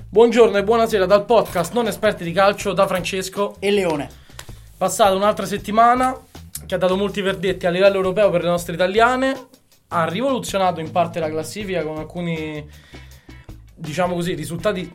Buongiorno e buonasera dal podcast Non Esperti di Calcio da Francesco e Leone. Passata un'altra settimana che ha dato molti verdetti a livello europeo per le nostre italiane, ha rivoluzionato in parte la classifica con alcuni, diciamo così, risultati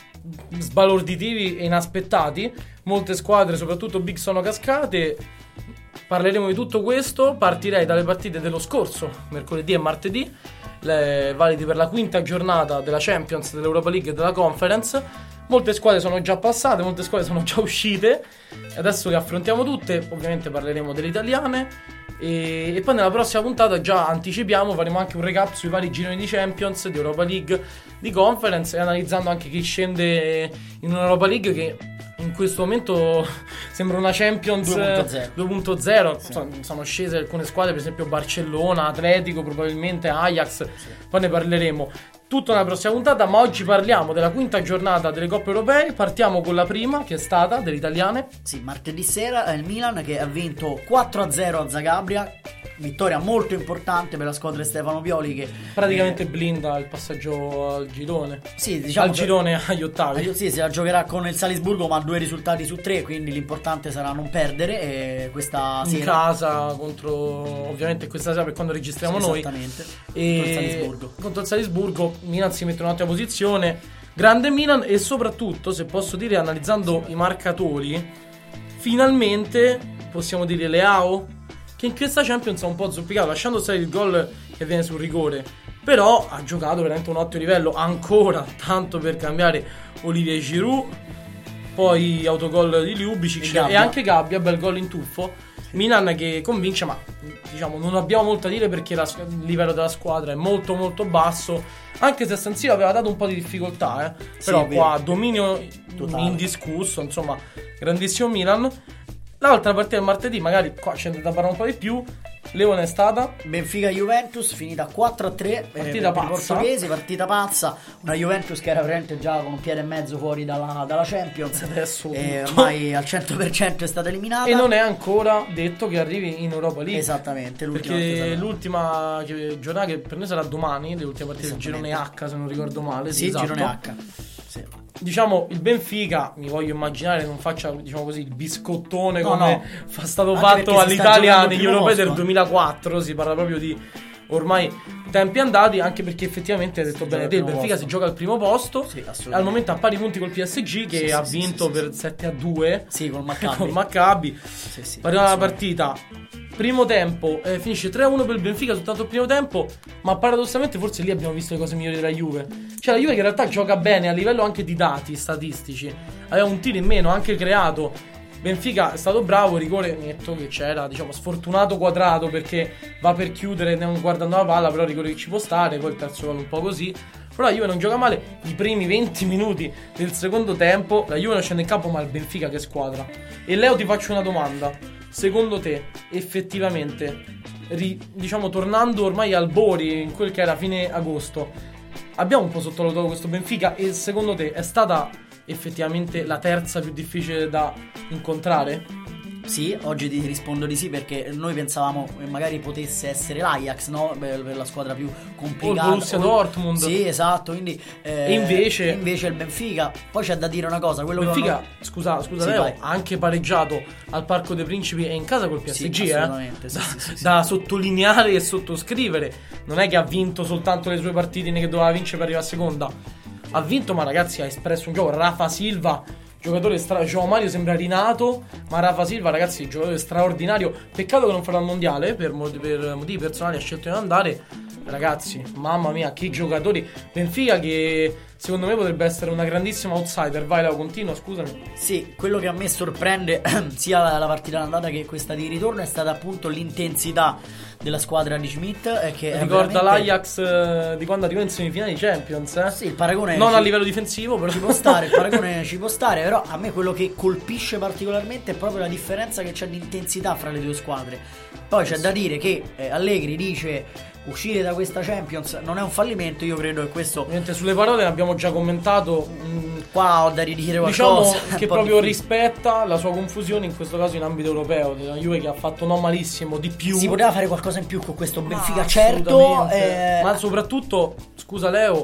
sbalorditivi e inaspettati. Molte squadre, soprattutto big, sono cascate. Parleremo di tutto questo. Partirei dalle partite dello scorso mercoledì e martedì, validi per la quinta giornata della Champions, dell'Europa League e della Conference. Molte squadre sono già passate, molte squadre sono già uscite. Adesso le affrontiamo tutte, ovviamente parleremo delle italiane e poi nella prossima puntata, già anticipiamo, faremo anche un recap sui vari gironi di Champions, di Europa League, di Conference, e analizzando anche chi scende in un'Europa League che in questo momento sembra una Champions 2.0. Sì. Sono scese alcune squadre, per esempio Barcellona, Atletico, probabilmente Ajax, sì. Poi ne parleremo tutto nella prossima puntata, ma oggi parliamo della quinta giornata delle Coppe Europee. Partiamo con la prima, che è stata delle italiane. Sì, martedì sera è il Milan che ha vinto 4-0 a Zagabria. Vittoria molto importante per la squadra di Stefano Pioli, che praticamente blinda il passaggio al girone. Sì, diciamo al girone agli ottavi. Sì, se la giocherà con il Salisburgo, ma 2 risultati su 3, quindi l'importante sarà non perdere questa sera in casa contro, ovviamente questa sera per quando registriamo, sì, noi. Esattamente. Contro il Salisburgo Milan si mette in un'ottima posizione. Grande Milan, e soprattutto, se posso dire, analizzando i marcatori, finalmente possiamo dire Leao, che in questa Champions ha un po' zoppicato, lasciando stare il gol che viene sul rigore, però ha giocato veramente un ottimo livello. Ancora, tanto per cambiare, Olivier Giroud, poi autogol di Ljubicic e anche Gabbia, bel gol in tuffo. Milan che convince, ma diciamo non abbiamo molto da dire perché il livello della squadra è molto molto basso, anche se a San Siro aveva dato un po' di difficoltà, però sì, qua dominio totale, indiscusso, insomma, grandissimo Milan. L'altra partita del martedì, magari qua c'è da parlare un po' di più. Leone, è stata Benfica-Juventus, finita 4-3, partita pazza, portoghesi, partita pazza. Una Juventus che era veramente già con un piede e mezzo fuori dalla Champions, adesso ormai al 100% è stata eliminata, e non è ancora detto che arrivi in Europa League. Esattamente, perché l'ultima giornata, che per noi sarà domani, le ultime partite del girone H, se non ricordo male. Sì, esatto. Girone H. Sì. Diciamo il Benfica, mi voglio immaginare, non faccia, diciamo così, il biscottone come è stato fatto all'Italia negli europei del 2004. Si parla proprio di ormai tempi andati, anche perché effettivamente, hai detto bene te, il Benfica si gioca al primo posto, sì, al momento a pari punti col PSG, che ha vinto per 7-2 col Maccabi. Parliamo della partita. Primo tempo finisce 3-1 per il Benfica, soltanto il primo tempo, ma paradossalmente forse lì abbiamo visto le cose migliori della Juve. Cioè la Juve, che in realtà gioca bene a livello anche di dati statistici, aveva un tiro in meno, anche creato. Benfica è stato bravo, rigore netto che c'era, diciamo sfortunato Quadrato perché va per chiudere non guardando la palla, però rigore che ci può stare, poi il terzo gol un po' così. Però la Juve non gioca male. I primi 20 minuti del secondo tempo la Juve non scende in campo, ma il Benfica che squadra. E Leo, ti faccio una domanda: secondo te effettivamente, diciamo tornando ormai al Bori, in quel che era fine agosto, abbiamo un po' sottovalutato questo Benfica? E secondo te è stata effettivamente la terza più difficile da incontrare? Sì, oggi ti rispondo di sì, perché noi pensavamo che magari potesse essere l'Ajax, no? Per la squadra più complicata, o il Borussia Dortmund. Sì, esatto, quindi e invece il Benfica. Poi c'è da dire una cosa, quello Benfica, scusa sì, Leo, ha anche pareggiato al Parco dei Principi e in casa col PSG, sì, assolutamente, sì. Da sottolineare e sottoscrivere. Non è che ha vinto soltanto le sue partite che doveva vincere per arrivare a seconda. Ha vinto, ma ragazzi, ha espresso un gioco. Rafa Silva, giocatore João Mario sembra rinato, ma Rafa Silva, ragazzi, giocatore straordinario. Peccato che non farà il mondiale, per motivi personali ha scelto di non andare. Ragazzi, mamma mia, che giocatori. Benfica che secondo me potrebbe essere una grandissima outsider. Vai Leo, continua, scusami. Sì, quello che a me sorprende sia la partita d'andata che questa di ritorno è stata appunto l'intensità della squadra di Schmidt, che ricorda l'Ajax di quando arrivò in semifinale di Champions, Sì, il paragone non a livello difensivo, però ci può stare, il paragone ci può stare, però a me quello che colpisce particolarmente è proprio la differenza che c'è di intensità fra le due squadre. Poi c'è da dire che Allegri dice uscire da questa Champions non è un fallimento. Io credo che questo, ovviamente, sulle parole ne abbiamo già commentato. Qua ho da ridire qualcosa, diciamo che proprio rispetta la sua confusione in questo caso in ambito europeo, della Juve che ha fatto non malissimo, di più si poteva fare qualcosa in più con questo Benfica, certo, ma soprattutto, scusa Leo,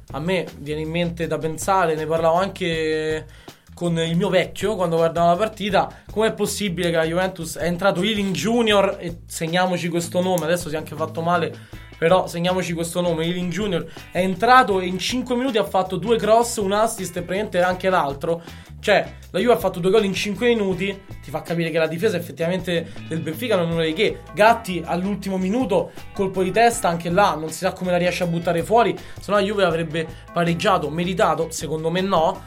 a me viene in mente da pensare, ne parlavo anche con il mio vecchio quando guardavo la partita, com'è possibile che la Juventus è entrato Ealing Junior, e segniamoci questo nome, adesso si è anche fatto male, però segniamoci questo nome, Ealing Junior è entrato e in 5 minuti ha fatto 2 cross, un assist e praticamente anche l'altro. Cioè, la Juve ha fatto 2 gol in 5 minuti, ti fa capire che la difesa effettivamente del Benfica non è nulla di che. Gatti all'ultimo minuto, colpo di testa, anche là non si sa come la riesce a buttare fuori, se no la Juve avrebbe pareggiato, meritato, secondo me no,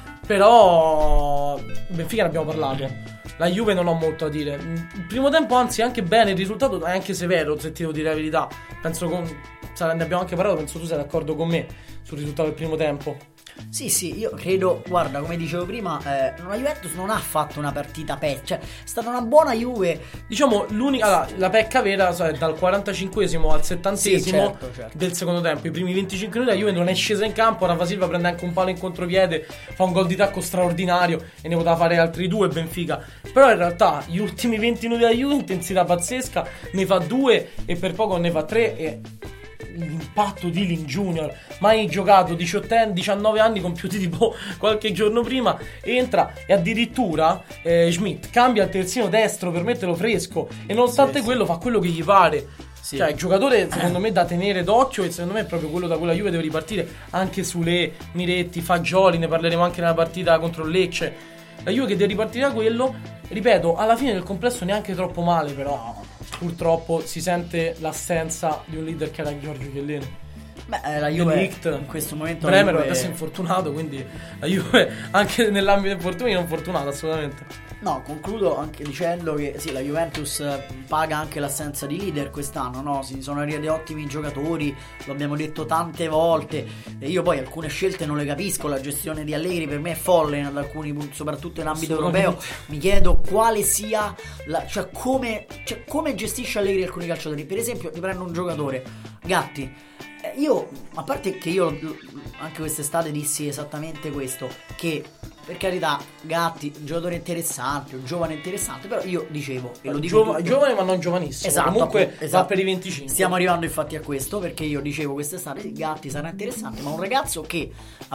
però Benfica ne abbiamo parlato. La Juve non ho molto da dire. Il primo tempo anzi anche bene, il risultato è anche severo, se ti devo dire la verità. Penso ne abbiamo anche parlato, penso tu sei d'accordo con me sul risultato del primo tempo. Sì, io credo, guarda, come dicevo prima, la Juventus non ha fatto una partita cioè è stata una buona Juve. Diciamo, la pecca vera è dal 45esimo al 70esimo certo. del secondo tempo. I primi 25 minuti la Juve non è scesa in campo, Rafa Silva prende anche un palo in contropiede, fa un gol di tacco straordinario e ne poteva fare altri 2 Benfica. Però in realtà gli ultimi 20 minuti della Juve, intensità pazzesca, ne fa 2 e per poco ne fa 3 e l'impatto di Ealing Junior, mai giocato, 19 anni compiuti tipo qualche giorno prima, entra e addirittura Schmidt cambia il terzino destro per metterlo fresco e nonostante quello fa quello che gli pare. Cioè il giocatore secondo me da tenere d'occhio, e secondo me è proprio quello da cui la Juve deve ripartire, anche Sule, Miretti, Fagioli, ne parleremo anche nella partita contro il Lecce. La Juve che deve ripartire da quello, ripeto, alla fine del complesso neanche troppo male, però purtroppo si sente l'assenza di un leader che era Giorgio Chiellini. Beh, la Juve in questo momento Bremer adesso è infortunato, quindi la Juve anche nell'ambito infortuni non fortunata assolutamente. No, concludo anche dicendo che sì, la Juventus paga anche l'assenza di leader quest'anno, no? Si sono arrivati ottimi giocatori, lo abbiamo detto tante volte, e io poi alcune scelte non le capisco, la gestione di Allegri per me è folle in alcuni punti, soprattutto in ambito europeo. Mi chiedo quale sia come gestisce Allegri alcuni calciatori. Per esempio, ti prendo un giocatore, Gatti. Io, a parte che io anche quest'estate dissi esattamente questo, che per carità Gatti, un giocatore interessante, un giovane interessante, però io dicevo, e lo dico giovane ma non giovanissimo, esatto, comunque va per i 25. Stiamo arrivando infatti a questo, perché io dicevo quest'estate Gatti sarà interessante, ma un ragazzo che a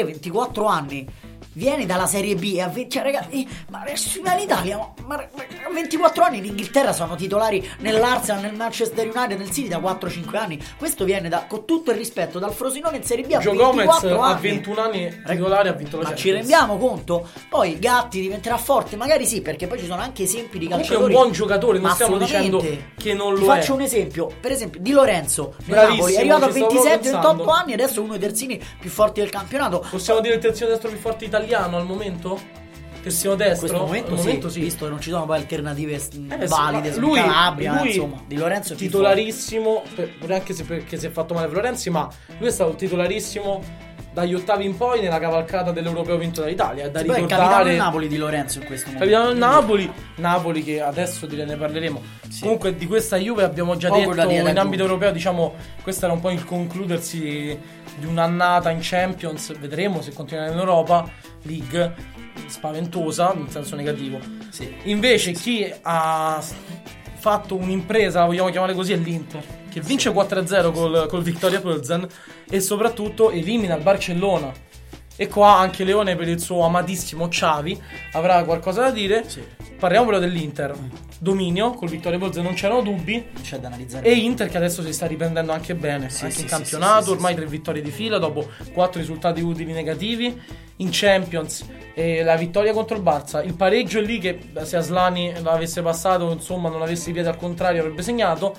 23-24 anni viene dalla Serie B e cioè ragazzi, ma in Italia ma a 24 anni in Inghilterra sono titolari nell'Arsenal, nel Manchester United, nel City da 4-5 anni. Questo viene con tutto il rispetto dal Frosinone in Serie B a 24 anni. A 21 anni titolare ha vinto la Champions. Ma ci rendiamo conto? Poi Gatti diventerà forte, magari sì, perché poi ci sono anche esempi di calciatori. È un buon giocatore, non stiamo dicendo che non lo è. Faccio un esempio, per esempio Di Lorenzo nel Napoli, è arrivato a 27-28 anni, adesso è uno dei terzini più forti del campionato. Possiamo dire il terzino destro più forte italiano al momento? Terzino destro? In questo momento sì, visto che non ci sono poi alternative valide su Calabria, insomma, Di Lorenzo è titolarissimo, anche se perché si è fatto male Florenzi, ma lui è stato titolarissimo dagli ottavi in poi nella cavalcata dell'Europeo vinto dall'Italia. È da ricordare. È capitano del Napoli Di Lorenzo in questo momento. Capitano del Napoli che adesso ne parleremo. Sì. Comunque di questa Juve abbiamo già detto in ambito europeo, diciamo, questo era un po' il concludersi di un'annata in Champions. Vedremo se continuerà in Europa League, spaventosa in senso negativo. Sì. Invece chi ha fatto un'impresa, la vogliamo chiamare così, è l'Inter, che vince 4-0 col Victoria Plzen e soprattutto elimina il Barcellona. E qua anche Leone, per il suo amatissimo Xavi, avrà qualcosa da dire. Sì. Parliamo però dell'Inter. Dominio col Victoria Plzen, non c'erano dubbi. C'è da analizzare. E Inter che adesso si sta riprendendo anche bene, anche in campionato, ormai 3 vittorie di fila dopo 4 risultati utili negativi. In Champions la vittoria contro il Barça, il pareggio è lì che se Aslani l'avesse passato, insomma, non avesse i piedi al contrario avrebbe segnato,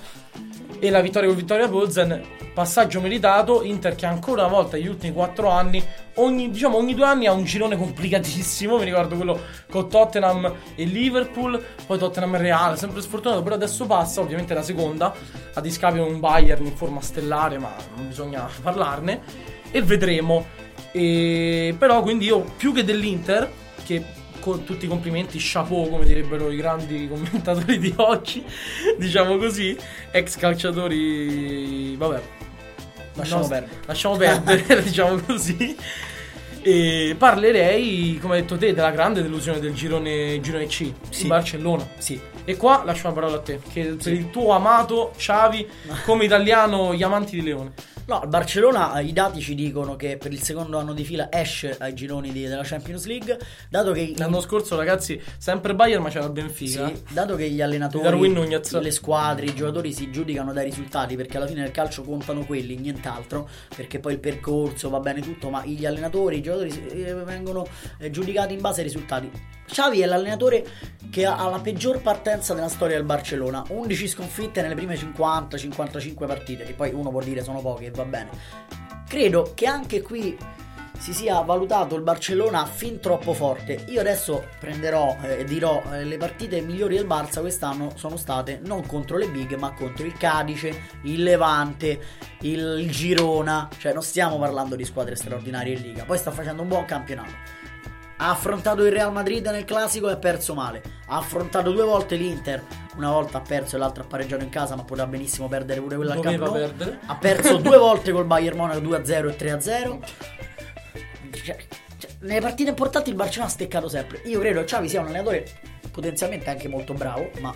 e la vittoria con Victoria Plzen, passaggio meritato. Inter che ancora una volta negli ultimi 4 anni ogni 2 anni ha un girone complicatissimo. Mi ricordo quello con Tottenham e Liverpool, poi Tottenham e Real, sempre sfortunato, però adesso passa ovviamente la seconda a discapito di un Bayern in forma stellare, ma non bisogna parlarne e vedremo. Però quindi io più che dell'Inter, che con tutti i complimenti, chapeau come direbbero i grandi commentatori di oggi, diciamo così, ex calciatori, vabbè, lasciamo perdere diciamo così. E parlerei, come hai detto te, della grande delusione del girone C, Sì. il Barcellona. Sì. E qua lascio la parola a te, che per il tuo amato Xavi, come italiano, gli amanti di Leone. No, il Barcellona, i dati ci dicono che per il secondo anno di fila esce ai gironi della Champions League, dato che L'anno scorso, ragazzi, sempre Bayern, ma c'era il Benfica. sì, dato che gli allenatori, Darwin Nunez. le squadre, i giocatori si giudicano dai risultati, perché alla fine nel calcio contano quelli, nient'altro, perché poi il percorso va bene tutto, ma gli allenatori, i giocatori vengono giudicati in base ai risultati. Xavi è l'allenatore che ha la peggior partenza della storia del Barcellona, 11 sconfitte nelle prime 50-55 partite, che poi uno può dire sono poche e va bene. Credo che anche qui si sia valutato il Barcellona fin troppo forte. Io adesso prenderò e dirò le partite migliori del Barça quest'anno sono state non contro le big, ma contro il Cadice, il Levante, il Girona. Cioè non stiamo parlando di squadre straordinarie in Liga. Poi sta facendo un buon campionato. Ha affrontato il Real Madrid nel classico e ha perso male. Ha affrontato 2 volte l'Inter, una volta ha perso e l'altra ha pareggiato in casa, ma poteva benissimo perdere pure quella al Camp Nou. perdere. Ha perso 2 volte col Bayern Monaco 2-0 e 3-0. Nelle partite importanti il Barcellona ha steccato sempre. Io credo che Xavi sia un allenatore potenzialmente anche molto bravo, ma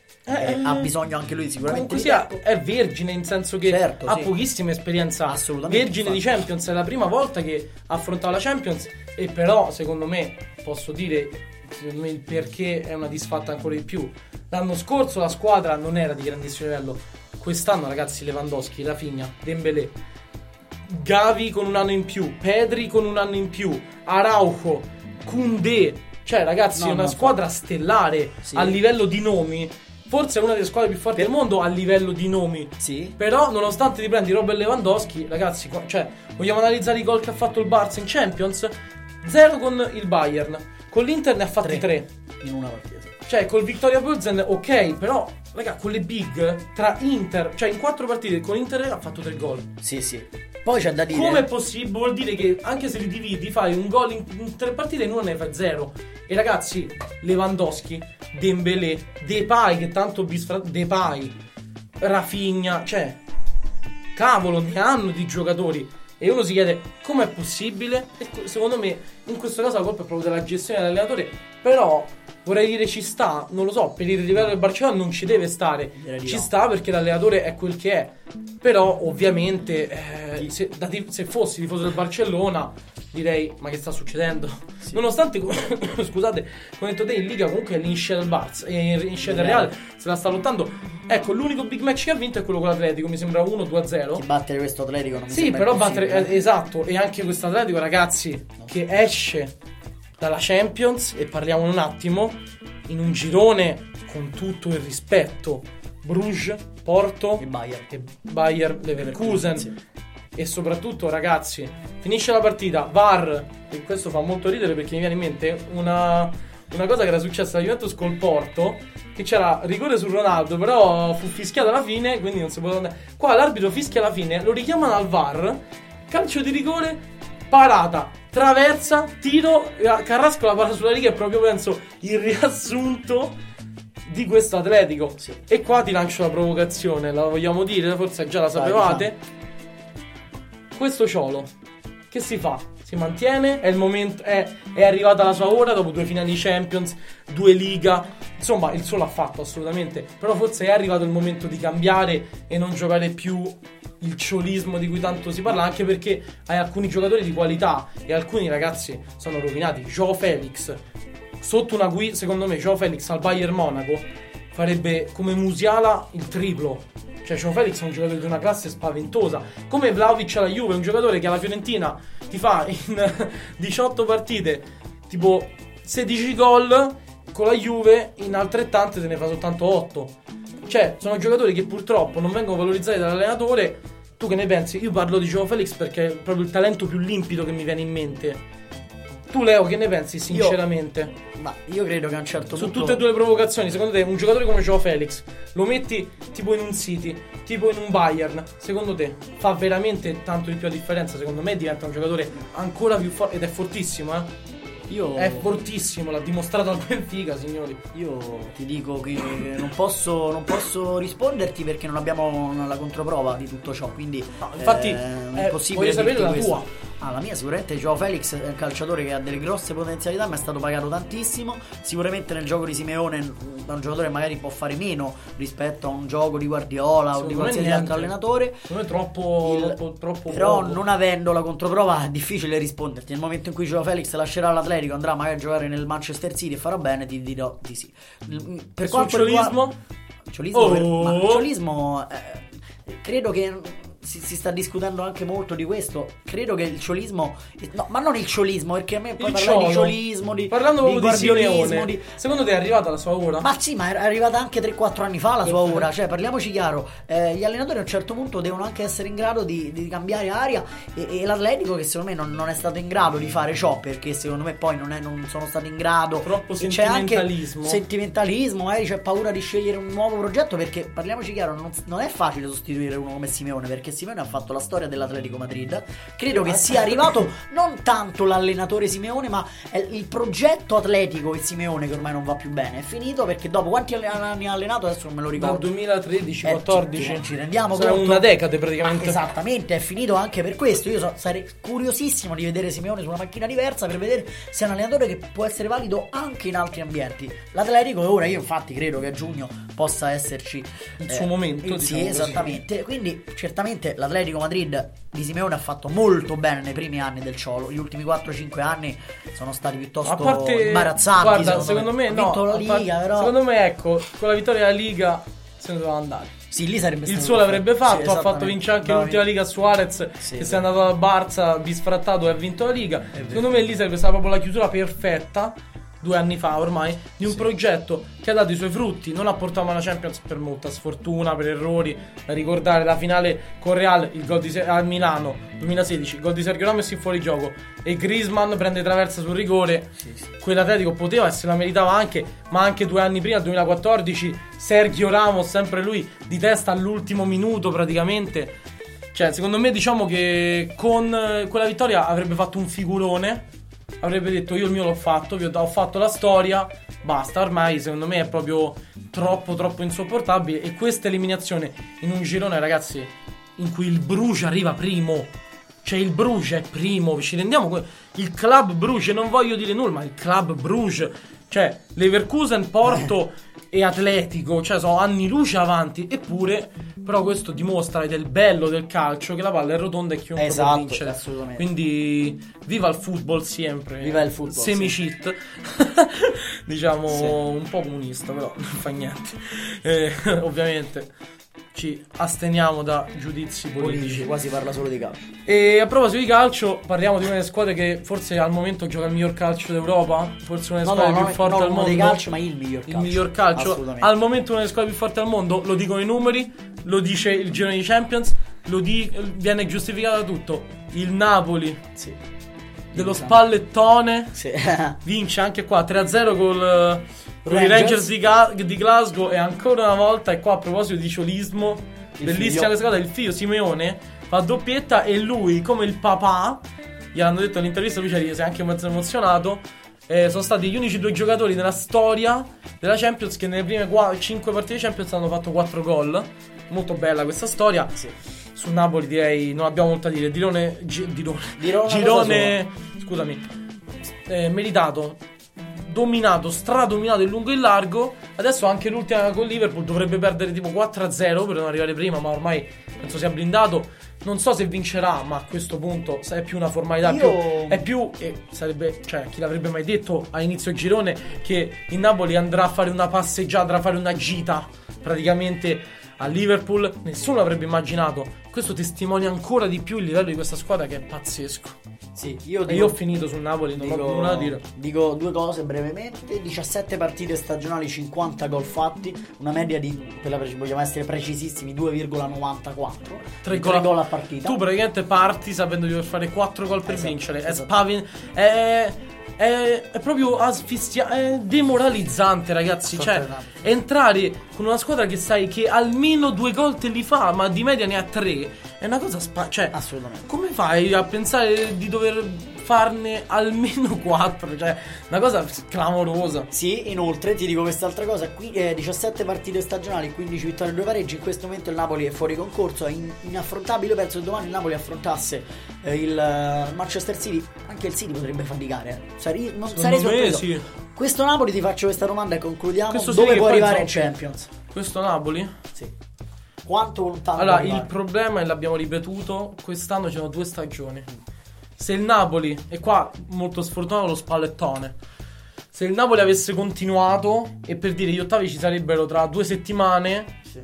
ha bisogno anche lui sicuramente Comunque di sia, tempo. è vergine, nel senso che Certo, ha sì. pochissima esperienza. Assolutamente, Vergine di infatti. Champions, è la prima volta che affrontava la Champions. E però, secondo me, posso dire il perché è una disfatta ancora di più. L'anno scorso la squadra non era di grandissimo livello. Quest'anno, ragazzi, Lewandowski, Rafinha, Dembélé, Gavi con un anno in più, Pedri con un anno in più, Araujo, Koundé. Cioè, ragazzi, No, è una no, squadra stellare Sì. a livello di nomi. Forse è una delle squadre più forti del mondo a livello di nomi. Sì. Però, nonostante ti prendi Robert Lewandowski, ragazzi, cioè, vogliamo analizzare i gol che ha fatto il Barça in Champions? 0 con il Bayern. Con l'Inter ne ha fatti 3. In una partita, sì. Cioè, col Victoria Pilsen, ok, però, raga, con le big, tra Inter, cioè in 4 partite con Inter ha fatto 3 gol. Sì, sì. Poi c'è da dire Come è possibile? Vuol dire che anche se li dividi, fai un gol in 3 partite e in una ne fai 0. E ragazzi, Lewandowski, Dembélé, Depay, che tanto Depay, Rafinha, cioè, cavolo, ne hanno di giocatori. E uno si chiede come è possibile. E secondo me in questo caso la colpa è proprio della gestione dell'allenatore. Però vorrei dire ci sta, non lo so, per il livello del Barcellona non ci deve stare. Direi di Ci no. sta perché l'allenatore è quel che è. Però ovviamente se fossi tifoso del Barcellona direi ma che sta succedendo? Sì. Nonostante scusate, come hai detto te, in Liga comunque è l'inscia del Barça e l'inscia del Real se la sta lottando. Ecco, l'unico big match che ha vinto è quello con l'Atletico, mi sembra 1-2-0. che battere questo Atletico non mi Sì, sembra però impossibile. battere esatto, e anche questo Atletico, ragazzi, che esce dalla Champions, e parliamo un attimo, in un girone con tutto il rispetto, Bruges, Porto Il Bayern. e Bayer Leverkusen. Sì. E soprattutto, ragazzi, finisce la partita, VAR, e questo fa molto ridere perché mi viene in mente una cosa che era successa alla Juventus col Porto, che c'era rigore su Ronaldo, però fu fischiato alla fine, quindi non si poteva andare. Qua l'arbitro fischia alla fine, lo richiamano al VAR, calcio di rigore, parata, traversa, tiro, Carrasco la para sulla riga, è proprio, penso, il riassunto di questo Atletico. Sì. E qua ti lancio la provocazione, la vogliamo dire, forse già la sapevate. Questo Ciolo, che si fa? Si mantiene? È il momento, è arrivata la sua ora dopo 2 finali Champions, 2 Liga. Insomma, il suo l'ha fatto assolutamente. Però forse è arrivato il momento di cambiare e non giocare più il ciolismo di cui tanto si parla, anche perché hai alcuni giocatori di qualità e alcuni ragazzi sono rovinati. Joao Felix, sotto una guida, secondo me, Joao Felix al Bayern Monaco farebbe come Musiala il triplo. Cioè, Joao Felix è un giocatore di una classe spaventosa. Come Vlahovic alla Juve, un giocatore che alla Fiorentina ti fa in 18 partite tipo 16 gol, con la Juve in altrettante te ne fa soltanto 8. Cioè, sono giocatori che purtroppo non vengono valorizzati dall'allenatore. Tu che ne pensi? Io parlo di Joao Felix perché è proprio il talento più limpido che mi viene in mente. Tu, Leo, che ne pensi sinceramente? Ma io credo che a un certo Su punto tutte e due le provocazioni, secondo te un giocatore come Joao Felix lo metti tipo in un City, tipo in un Bayern, secondo te fa veramente tanto di più a differenza? Secondo me diventa un giocatore ancora più forte, ed è fortissimo, è fortissimo, l'ha dimostrato al Benfica, signori. Io ti dico che non posso risponderti perché non abbiamo la controprova di tutto ciò, quindi No, infatti è impossibile voglio sapere dirti la questo. tua. La mia sicuramente Joao Felix è un calciatore che ha delle grosse potenzialità, ma è stato pagato tantissimo. Sicuramente nel gioco di Simeone è un giocatore che magari può fare meno rispetto a un gioco di Guardiola o di qualsiasi altro allenatore. Secondo me troppo però poco. non avendo la controprova è difficile risponderti. Nel momento in cui Joao Felix lascerà l'Atletico, andrà magari a giocare nel Manchester City e farà bene, ti dirò di sì. Per quanto riguarda Ciolismo, credo che si sta discutendo anche molto di questo. Credo che il ciolismo, no, ma non il ciolismo, perché a me poi parlare di ciolismo, parlando di guardiolismo, Simeone, secondo te è arrivata la sua ora? Ma sì, ma è arrivata anche 3-4 anni fa la sua ora. Cioè, parliamoci chiaro, gli allenatori a un certo punto devono anche essere in grado di cambiare aria, e l'Atletico, che secondo me non è stato in grado di fare ciò, perché secondo me poi non sono stati in grado. Troppo c'è anche sentimentalismo, magari c'è paura di scegliere un nuovo progetto, perché parliamoci chiaro, non è facile sostituire uno come Simeone, perché Simeone ha fatto la storia dell'Atletico Madrid. Credo che sia arrivato non tanto l'allenatore Simeone, ma il progetto atletico e Simeone, che ormai non va più bene. È finito, perché dopo quanti anni ha allenato, adesso non me lo ricordo, dal 2013-14 ci rendiamo conto, una decade praticamente. Esattamente, è finito anche per questo. Io sarei curiosissimo di vedere Simeone su una macchina diversa, per vedere se è un allenatore che può essere valido anche in altri ambienti. L'Atletico ora, io infatti credo che a giugno possa esserci il suo momento, sì, esattamente così. Quindi certamente l'Atletico Madrid di Simeone ha fatto molto bene nei primi anni del Ciolo. Gli ultimi 4-5 anni sono stati piuttosto imbarazzanti. Guarda, secondo me ha vinto la Liga, però secondo me, ecco, con la vittoria della Liga se ne doveva andare. Sì, lì sarebbe stato il suo l'avrebbe fatto, sì, ha fatto vincere anche l'ultima Liga Suarez, sì, che si è andato al Barça bisfrattato e ha vinto la Liga. Secondo me lì sarebbe stata proprio la chiusura perfetta, 2 anni fa ormai, di un progetto che ha dato i suoi frutti. Non ha portato alla Champions per molta sfortuna, per errori. Da ricordare la finale con Real, il gol a Milano 2016, il gol di Sergio Ramos in fuorigioco e Griezmann prende traversa sul rigore. Quell'Atletico poteva e se la meritava anche, ma anche 2 anni prima, 2014, Sergio Ramos, sempre lui, di testa all'ultimo minuto praticamente. Cioè, secondo me, diciamo che con quella vittoria avrebbe fatto un figurone. Avrebbe detto: io il mio l'ho fatto, ho fatto la storia, basta. Ormai secondo me è proprio troppo insopportabile. E questa eliminazione in un girone, ragazzi, in cui il Bruges arriva primo, cioè il Bruges è primo, ci rendiamo il club Bruges, non voglio dire nulla, ma il club Bruges, cioè Leverkusen, Porto e Atletico, cioè sono anni luce avanti. Eppure però questo dimostra del bello del calcio, che la palla è rotonda e chiunque può vincere. Assolutamente. Quindi viva il football sempre. Viva il football, semi-cheat, diciamo, sì, un po' comunista, però non fa niente. Ovviamente ci asteniamo da giudizi politici. Qua si parla solo di calcio. E a proposito di calcio, parliamo di una delle squadre che forse al momento gioca il miglior calcio d'Europa. Forse una delle squadre più forti al mondo. Di calcio, ma il miglior calcio. Il miglior calcio. Al momento una delle squadre più forti al mondo. Lo dicono i numeri, lo dice il girone di Champions, viene giustificato da tutto. Il Napoli, sì, dello spallettone, sì, vince anche qua 3-0 con i Rangers di Glasgow. E ancora una volta, e qua a proposito di ciolismo, bellissima questa cosa, il figlio Simeone fa doppietta e lui, come il papà, gli hanno detto all'intervista, lui si è anche mezzo emozionato. Sono stati gli unici 2 giocatori nella storia della Champions che nelle prime 5 partite di Champions hanno fatto 4 gol. Molto bella questa storia. Sì. Su Napoli direi non abbiamo molto da dire. Girone scusami, meritato, dominato, stradominato in lungo e in largo. Adesso anche l'ultima con Liverpool dovrebbe perdere tipo 4-0 per non arrivare prima, ma ormai penso sia blindato. Non so se vincerà, ma a questo punto è più una formalità. Sarebbe, cioè, chi l'avrebbe mai detto a inizio girone che il Napoli andrà a fare una passeggiata, andrà a fare una gita praticamente a Liverpool? Nessuno l'avrebbe immaginato. Questo testimonia ancora di più il livello di questa squadra, che è pazzesco. Sì, io ho finito sul Napoli, non ho nulla da dire. Dico 2 cose brevemente. 17 partite stagionali, 50 gol fatti, una media di, vogliamo essere precisissimi, 2,94. 3 gol a partita. Tu praticamente parti sapendo di dover fare 4 gol per vincere. È proprio è demoralizzante, ragazzi. Cioè, entrare con una squadra che sai che almeno 2 gol te li fa, ma di media ne ha 3, è una cosa cioè, assolutamente. Come fai a pensare di dover farne almeno 4, cioè una cosa clamorosa. Sì, inoltre ti dico quest'altra cosa, 17 partite stagionali, 15 vittorie e 2 pareggi. In questo momento il Napoli è fuori concorso, è inaffrontabile. Io penso che domani il Napoli affrontasse il Manchester City, anche il City potrebbe faticare. Sarei sorpreso. Sì. Questo Napoli, ti faccio questa domanda e concludiamo. Questo dove sì, può che poi arrivare in troppo. Champions? Questo Napoli? Sì. Quanto lontano Allora, può il arrivare? problema, e l'abbiamo ripetuto, quest'anno c'erano 2 stagioni. Se il Napoli, e qua molto sfortunato lo spallettone, se il Napoli avesse continuato, e per dire gli ottavi ci sarebbero tra 2 settimane, Sì.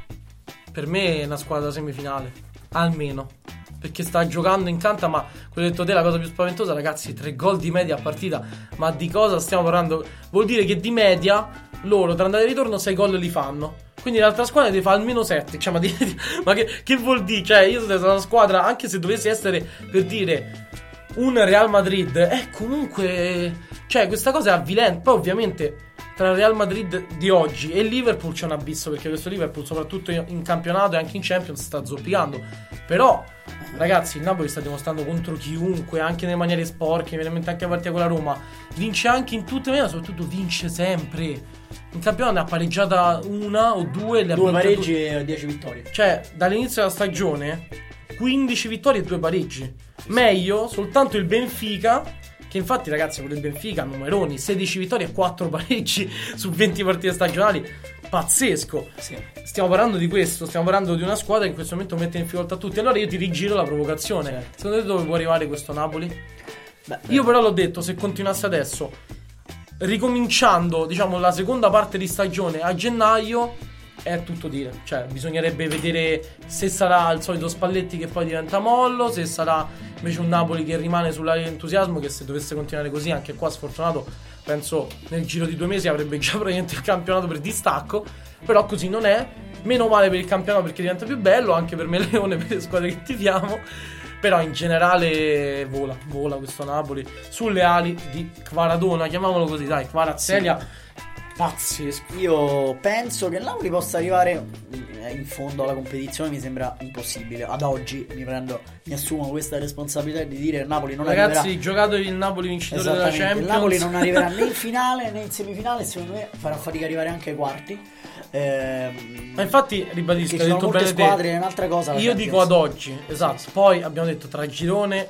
per me è una squadra da semifinale, almeno. Perché sta giocando in canta, ma quello che ho detto te, la cosa più spaventosa, ragazzi, 3 gol di media a partita. Ma di cosa stiamo parlando? Vuol dire che di media loro tra andata e ritorno 6 gol li fanno. Quindi l'altra squadra ti fa almeno 7. Cioè, ma che vuol dire? Cioè, io sono una squadra, anche se dovessi essere, per dire, un Real Madrid, comunque, cioè, questa cosa è avvilente. Poi ovviamente tra il Real Madrid di oggi e il Liverpool c'è un abisso, perché questo Liverpool, soprattutto in campionato e anche in Champions, sta zoppicando. Però, ragazzi, il Napoli sta dimostrando contro chiunque, anche nelle maniere sporche, veramente anche a partita con la Roma, vince anche in tutte le maniere, soprattutto vince sempre. In campionato ne ha pareggiata una o due, le ha 2 vinte pareggi e 10 vittorie. Cioè, dall'inizio della stagione 15 vittorie e 2 pareggi. Meglio soltanto il Benfica, che infatti, ragazzi, con il Benfica numeroni, 16 vittorie e 4 pareggi su 20 partite stagionali. Pazzesco. Sì. Stiamo parlando di questo, stiamo parlando di una squadra che in questo momento mette in difficoltà tutti. Allora io ti rigiro la provocazione. Certo. Secondo te dove può arrivare questo Napoli? Beh, Io però l'ho detto, se continuasse adesso, ricominciando, diciamo, la seconda parte di stagione a gennaio, è tutto dire. Cioè, bisognerebbe vedere se sarà il solito Spalletti che poi diventa mollo, se sarà invece un Napoli che rimane sull'aria di entusiasmo, che se dovesse continuare così, anche qua sfortunato, penso nel giro di 2 mesi avrebbe già praticamente il campionato per distacco. Però così non è. Meno male per il campionato, perché diventa più bello, anche per me Leone, per le squadre che tifiamo. Però in generale vola questo Napoli sulle ali di Kvaradona, chiamiamolo così, dai, Kvaratskhelia. Pazzesco. io penso che il Napoli possa arrivare in fondo alla competizione. Mi sembra impossibile. Ad oggi mi assumo questa responsabilità di dire che il Napoli non Ragazzi, arriverà. giocatevi il Napoli vincitore della Esattamente, Champions. il Napoli non arriverà né in finale né in semifinale. Secondo me farà fatica ad arrivare anche ai quarti. Ma infatti, ribadisco, Che hai ci sono detto molte bene te. squadre, è un'altra cosa la Io Champions. dico ad oggi, esatto. Poi abbiamo detto tra girone,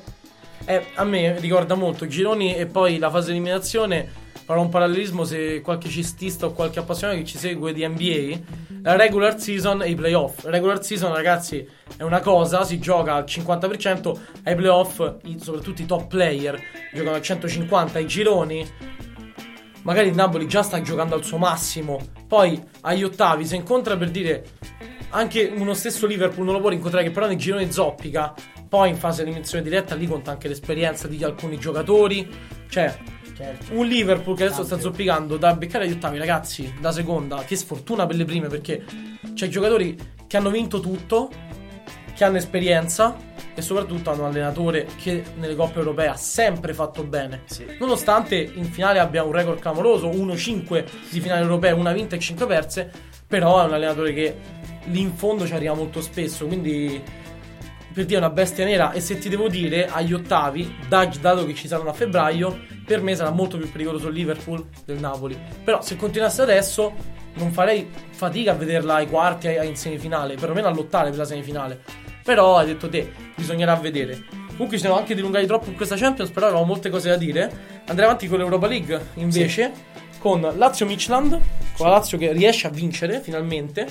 a me ricorda molto gironi e poi la fase di eliminazione. Farò un parallelismo, se qualche cestista o qualche appassionato che ci segue di NBA, la regular season e i playoff. La regular season, ragazzi, è una cosa, si gioca al 50%, ai playoff soprattutto i top player giocano al 150%, ai gironi magari il Napoli già sta giocando al suo massimo, poi agli ottavi se incontra, per dire, anche uno stesso Liverpool non lo può rincontrare, che però nel girone zoppica. Poi in fase di eliminazione diretta lì conta anche l'esperienza di alcuni giocatori. Cioè, Certo. un Liverpool che adesso sta zoppicando da beccare agli ottavi, ragazzi, da seconda, che sfortuna per le prime, perché c'è giocatori che hanno vinto tutto, che hanno esperienza e soprattutto hanno un allenatore che nelle coppe europee ha sempre fatto bene. Sì. Nonostante in finale abbia un record clamoroso, 1-5 di finali europee, una vinta e 5 perse, però è un allenatore che lì in fondo ci arriva molto spesso, quindi per dire una bestia nera. E se ti devo dire, agli ottavi, dato che ci saranno a febbraio, per me sarà molto più pericoloso il Liverpool del Napoli. Però se continuasse adesso non farei fatica a vederla ai quarti, in semifinale, perlomeno a lottare per la semifinale. Però hai detto te, bisognerà vedere. Comunque ci siamo anche dilungati troppo in questa Champions, però avevamo molte cose da dire. Andrei avanti con l'Europa League invece, con Lazio-Midtjylland, con la Lazio che riesce a vincere finalmente.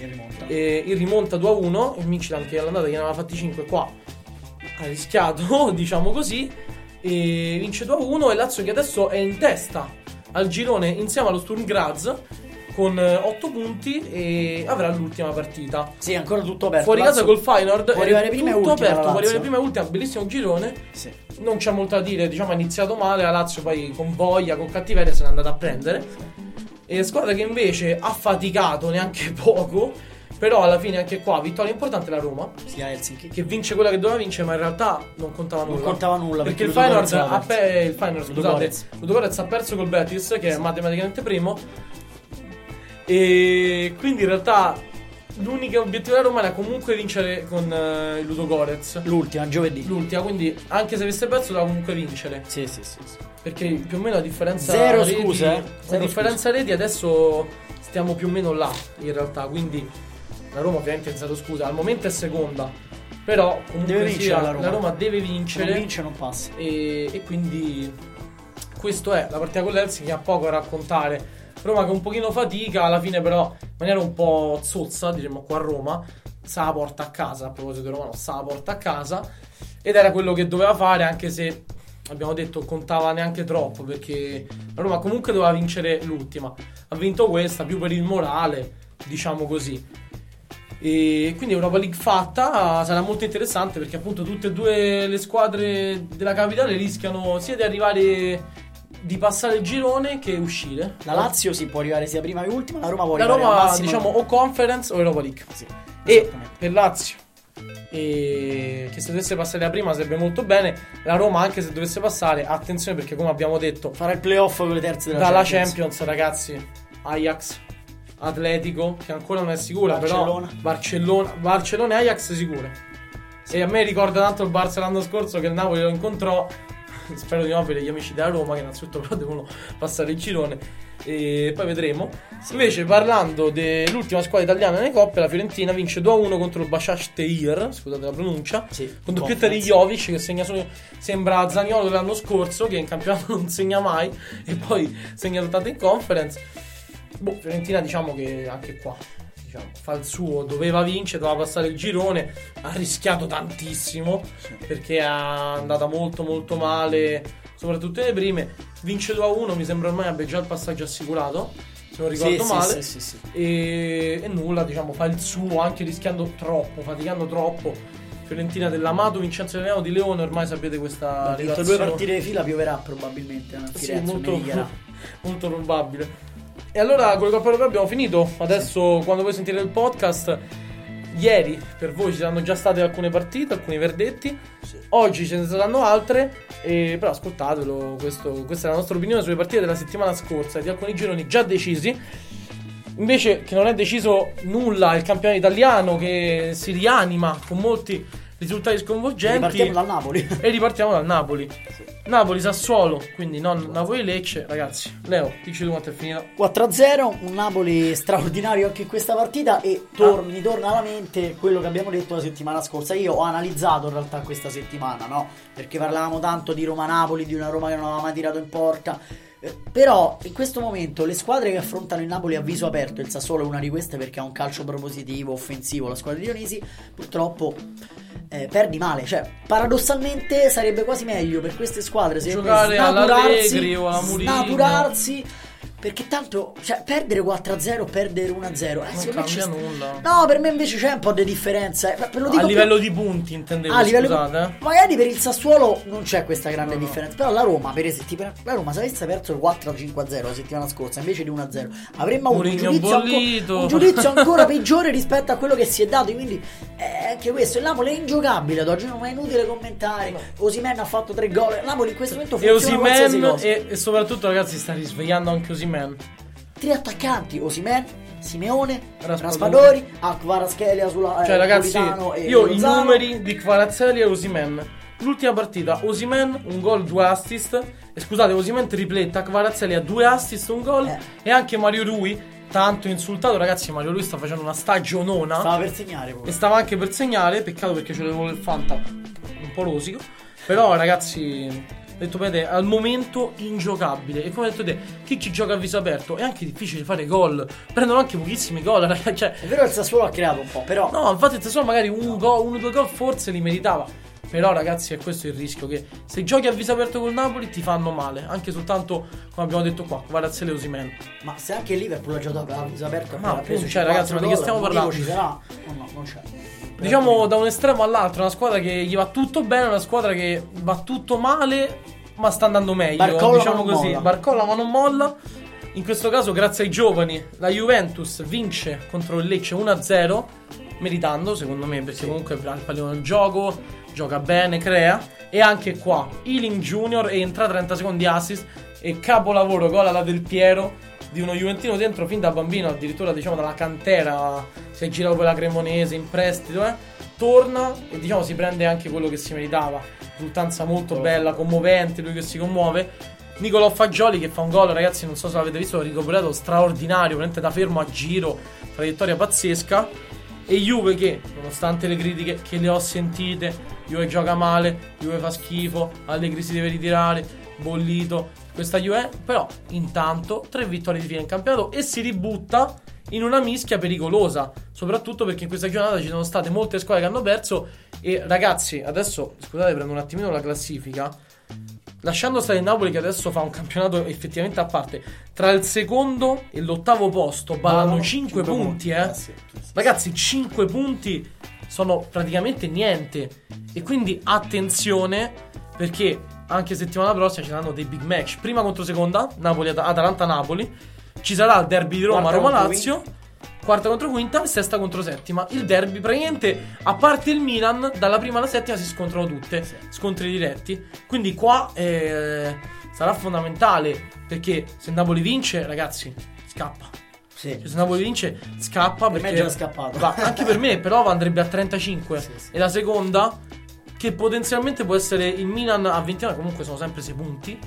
Il rimonta 2-1. Il Midtjylland che all'andata gli ne aveva fatti 5, qua ha rischiato, diciamo così, e vince 2-1. E Lazio che adesso è in testa al girone insieme allo Sturm Graz con 8 punti e avrà l'ultima partita. Sì, ancora tutto aperto. Fuori casa col Feyenoord, può arrivare prima e tutto ultima. aperto, La può arrivare Lazio. prima e ultima, bellissimo girone. Sì. Non c'è molto da dire, diciamo ha iniziato male, la Lazio poi con voglia, con cattiveria se n'è andata a prendere. E squadra che invece ha faticato neanche poco, però alla fine anche qua vittoria importante la Roma, Sì, a Helsinki. che vince quella che doveva vincere, ma in realtà non contava nulla. Non contava nulla perché il Ludogorets Feyenoord aveva perso. Ludogorets ha perso col Betis, che è matematicamente primo. E quindi in realtà l'unico obiettivo della Roma era comunque vincere con il Ludogorets. L'ultima, giovedì. L'ultima, quindi anche se avesse perso doveva comunque vincere. Sì. Perché più o meno la differenza Zero reti, scuse, la Zero differenza reti adesso stiamo più o meno là in realtà, quindi la Roma ovviamente zero scuse, al momento è seconda, però comunque deve vincere la Roma deve vincere. Se non vince non passa. E quindi questo è la partita con l'Helsinki, ha poco a raccontare. Roma che un pochino fatica, alla fine però in maniera un po' zozza, diremmo qua a Roma, sa la porta a casa, a proposito di Roma, no, sa la porta a casa, ed era quello che doveva fare, anche se abbiamo detto contava neanche troppo, perché la Roma comunque doveva vincere l'ultima, ha vinto questa più per il morale, diciamo così. E quindi Europa League fatta, sarà molto interessante, perché appunto tutte e due le squadre della capitale rischiano sia di arrivare, di passare il girone, che uscire. La Lazio si può arrivare sia prima che ultima, la Roma può La arrivare al Roma massimo, diciamo o Conference o Europa League. Sì, E per Lazio, che se dovesse passare la prima sarebbe molto bene. La Roma, anche se dovesse passare, attenzione, perché come abbiamo detto farà il playoff con le terze della dalla Champions. ragazzi, Ajax, Atletico, che ancora non è sicura, Barcellona. però Barcellona e Ajax sicure. E a me ricorda tanto il Barça l'anno scorso, che il Napoli lo incontrò. Spero di non avere gli amici della Roma, che innanzitutto però devono passare il girone, e poi vedremo. Invece, parlando dell'ultima squadra italiana nelle coppe, la Fiorentina vince 2-1 contro il Başakşehir, scusate la pronuncia, con doppietta di Jovic, che segna solo, sembra Zaniolo dell'anno scorso, che in campionato non segna mai e poi segna soltanto in Conference. Fiorentina, diciamo che anche qua, diciamo, fa il suo, doveva vincere, doveva passare il girone, ha rischiato tantissimo, perché è andata molto molto male, soprattutto nelle prime. Vince 2-1, mi sembra ormai abbia già il passaggio assicurato, se non ricordo male. Sì. E nulla, diciamo, fa il suo, anche rischiando troppo, faticando troppo. Fiorentina dell'amato Vincenzo Italiano di Leone, ormai sapete questa relazione. 2 partite di fila pioverà probabilmente a Firenze, molto probabile. E allora con le Coppe Europee abbiamo finito. Adesso quando voi sentirete il podcast, ieri per voi ci saranno già state alcune partite, alcuni verdetti. Oggi ce ne saranno altre, però ascoltatelo, questa è la nostra opinione sulle partite della settimana scorsa e di alcuni gironi già decisi. Invece che non è deciso nulla il campionato italiano, che si rianima con molti risultati sconvolgenti. Ripartiamo dal Napoli. Napoli-Sassuolo, quindi non Napoli-Lecce. Ragazzi, Leo, dici tu quanto è finita. 4-0, un Napoli straordinario anche in questa partita. E mi torna alla mente quello che abbiamo detto la settimana scorsa. Io ho analizzato in realtà questa settimana, no? Perché parlavamo tanto di Roma-Napoli, di una Roma che non aveva mai tirato in porta. Però in questo momento le squadre che affrontano il Napoli a viso aperto, il Sassuolo è una di queste perché ha un calcio propositivo, offensivo, la squadra di Dionisi, purtroppo perdi male. Cioè, paradossalmente sarebbe quasi meglio per queste squadre se giocare all'Allegri o alla Mourinho, snaturarsi, perché tanto, cioè, perdere 4-0, perdere 1-0 non cambia nulla. No, per me invece c'è un po' di differenza. A livello di punti intendevo, scusate. Magari per il Sassuolo non c'è questa grande differenza. Però la Roma, per esempio, la Roma se avesse perso il 4-5-0 la settimana scorsa invece di 1-0, avremmo avuto un giudizio ancora peggiore rispetto a quello che si è dato. Quindi anche questo, il Napoli è ingiocabile ad oggi, non è inutile commentare. Osimhen ha fatto 3 gol. Il Napoli in questo momento funziona qualsiasi cosa. E soprattutto, ragazzi, sta risvegliando anche Osimhen. 3 attaccanti: Osimhen, Simeone, Raspadori, Kvaratskhelia sulla cioè ragazzi, io i Lozano. numeri di Kvaratskhelia e Osimhen. L'ultima partita, Osimhen un gol, 2 assist. E scusate, Osimhen tripletta, Kvaratskhelia 2 assist, un gol. E anche Mario Rui, tanto insultato, ragazzi. Mario Rui sta facendo una stagionona. Stava per segnare poi. E stava anche per segnare, peccato perché ce l'avevo il Fanta un po' rosico. Però ragazzi, detto bene, al momento ingiocabile. E come hai detto te, chi ci gioca a viso aperto è anche difficile fare gol. Prendono anche pochissimi gol, ragazzi. Cioè, è vero che il Sassuolo ha creato un po', però no, infatti il Sassuolo magari uno o due gol forse li meritava. Però ragazzi, è questo il rischio, che se giochi a viso aperto col Napoli ti fanno male. Anche soltanto, come abbiamo detto qua, Kvaratskhelia e Osimhen. Ma se anche il Liverpool ha giocato a viso aperto, ma cioè ragazzi, ma di che stiamo parlando? Ci sarà? No, non c'è. Diciamo da un estremo all'altro, una squadra che gli va tutto bene, una squadra che va tutto male, ma sta andando meglio, Barcolla, diciamo ma così. molla. Barcolla ma non molla. In questo caso, grazie ai giovani, la Juventus vince contro il Lecce 1-0, meritando secondo me, perché comunque ha il pallone in gioco, gioca bene, crea. E anche qua Ealing Junior entra 30 secondi assist e capolavoro, gol alla Del Piero, di uno juventino dentro fin da bambino, addirittura diciamo dalla cantera, si è girato per la Cremonese in prestito, torna e diciamo si prende anche quello che si meritava. Risultanza molto bella, commovente, lui che si commuove. Nicolò Fagioli che fa un gol, ragazzi, non so se l'avete visto, recuperato straordinario, veramente da fermo a giro, traiettoria pazzesca. E Juve che, nonostante le critiche che le ho sentite, Juve gioca male, Juve fa schifo, Allegri si deve ritirare, bollito, questa Juve, però intanto 3 vittorie di fila in campionato e si ributta in una mischia pericolosa, soprattutto perché in questa giornata ci sono state molte squadre che hanno perso. E ragazzi, adesso scusate, prendo un attimino la classifica, lasciando stare il Napoli che adesso fa un campionato effettivamente a parte. Tra il secondo e l'8º posto ballano 5 punti, sì. Ragazzi, 5 punti sono praticamente niente. E quindi attenzione, perché anche settimana prossima ci saranno dei big match. Prima contro seconda, Atalanta-Napoli. Ci sarà il derby di Roma, Roma-Lazio. Quarta contro quinta e sesta contro settima. Il derby praticamente, a parte il Milan, dalla prima alla settima si scontrano tutte, scontri diretti. Quindi qua sarà fondamentale, perché se Napoli vince, ragazzi, scappa. Sì. Cioè, se Napoli vince, scappa, per perché me è già scappato. anche per me, però andrebbe a 35. Sì. E la seconda, che potenzialmente può essere il Milan a 29, comunque sono sempre 6 punti.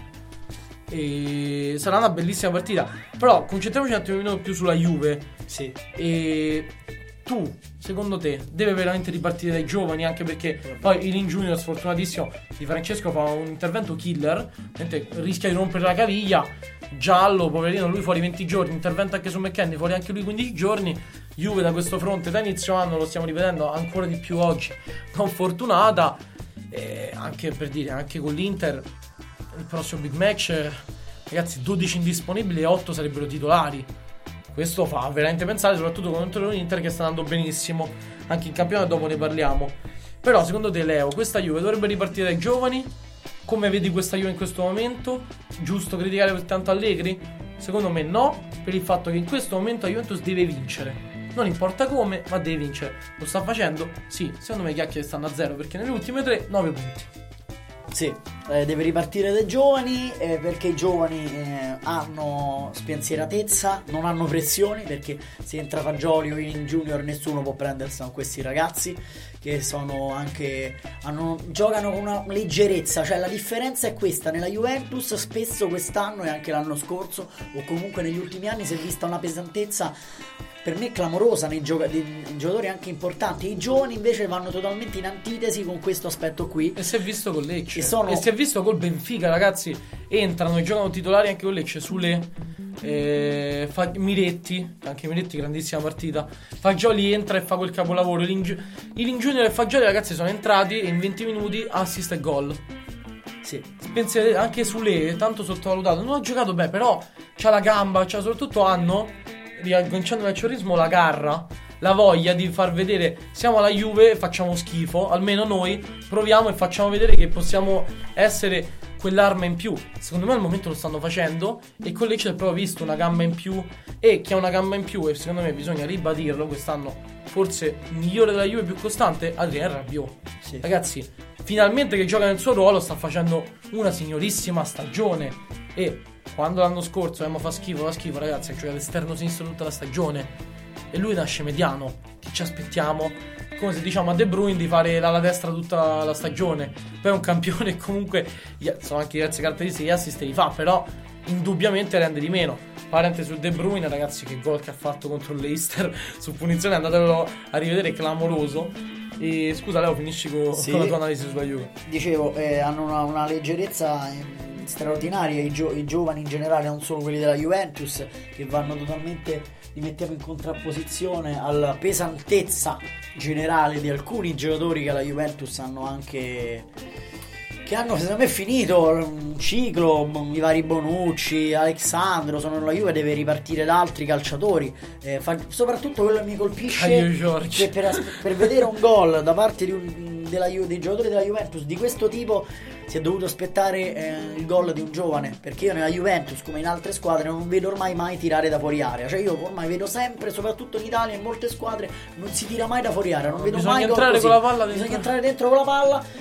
E sarà una bellissima partita. Però concentriamoci un attimino più sulla Juve. Sì. E tu, secondo te, deve veramente ripartire dai giovani? Anche perché poi Ilin Junior, sfortunatissimo, di Francesco fa un intervento killer, rischia di rompere la caviglia. Giallo, poverino, lui fuori 20 giorni. Intervento anche su McKennie, fuori anche lui 15 giorni. Juve da questo fronte da inizio anno, lo stiamo rivedendo ancora di più oggi, non fortunata. Anche per dire, anche con l'Inter il prossimo big match, ragazzi, 12 indisponibili e 8 sarebbero titolari. Questo fa veramente pensare, soprattutto contro l'Inter che sta andando benissimo anche in campionato, dopo ne parliamo. Però secondo te, Leo, questa Juve dovrebbe ripartire dai giovani? Come vedi questa Juve in questo momento? Giusto criticare per tanto Allegri? Secondo me no, per il fatto che in questo momento la Juventus deve vincere. Non importa come, ma deve vincere. Lo sta facendo? Sì, secondo me i chiacchiere stanno a 0, perché nelle ultime 3, 9 punti. Sì, deve ripartire dai giovani, perché i giovani hanno spensieratezza, non hanno pressioni, perché se entra Fagioli o in Junior nessuno può prendersela con questi ragazzi che sono anche giocano con una leggerezza. Cioè la differenza è questa: nella Juventus spesso quest'anno e anche l'anno scorso, o comunque negli ultimi anni, si è vista una pesantezza per me clamorosa nei giocatori anche importanti. I giovani invece vanno totalmente in antitesi con questo aspetto qui. E si è visto con Lecce, e si è visto col Benfica, ragazzi. Entrano e giocano titolari anche con Lecce. Sule, Miretti, anche Miretti grandissima partita. Fagioli entra e fa quel capolavoro. Ilin Junior e Fagioli, ragazzi, sono entrati e in 20 minuti assist e gol. Sì, anche Sule, tanto sottovalutato, non ha giocato bene, però c'ha la gamba, soprattutto riagganciando al ciorismo, la garra, la voglia di far vedere siamo alla Juve e facciamo schifo, almeno noi proviamo e facciamo vedere che possiamo essere quell'arma in più. Secondo me al momento lo stanno facendo, e con Lecce è proprio visto una gamba in più, e chi ha una gamba in più, e secondo me bisogna ribadirlo quest'anno, forse migliore della Juve, più costante, Adrien Rabiot. Sì. Ragazzi, finalmente che gioca nel suo ruolo, sta facendo una signorissima stagione. E quando l'anno scorso fa schifo, ragazzi, ha giocato esterno sinistro tutta la stagione e lui nasce mediano. Che ci aspettiamo? Come se diciamo a De Bruyne di fare l'ala destra tutta la stagione. Poi è un campione, comunque sono anche diverse caratteristiche, gli assist li fa, però indubbiamente rende di meno. Parente su De Bruyne, ragazzi, che gol che ha fatto contro il Leicester su punizione, andatelo a rivedere, clamoroso. E scusa Leo, finisci con la tua analisi sulla Juve. Dicevo, hanno una leggerezza straordinaria i giovani in generale, non solo quelli della Juventus, che vanno totalmente, li mettiamo in contrapposizione alla pesantezza generale di alcuni giocatori che alla Juventus hanno anche, che hanno secondo me finito un ciclo. I vari Bonucci, Alexandro sono nella Juve, deve ripartire da altri calciatori, soprattutto quello che mi colpisce, che per vedere un gol da parte dei giocatori della Juventus di questo tipo si è dovuto aspettare il gol di un giovane, perché io nella Juventus, come in altre squadre, non vedo ormai mai tirare da fuori area. Cioè io ormai vedo sempre, soprattutto in Italia, in molte squadre non si tira mai da fuori area, non vedo mai entrare con la palla bisogna entrare dentro con la palla,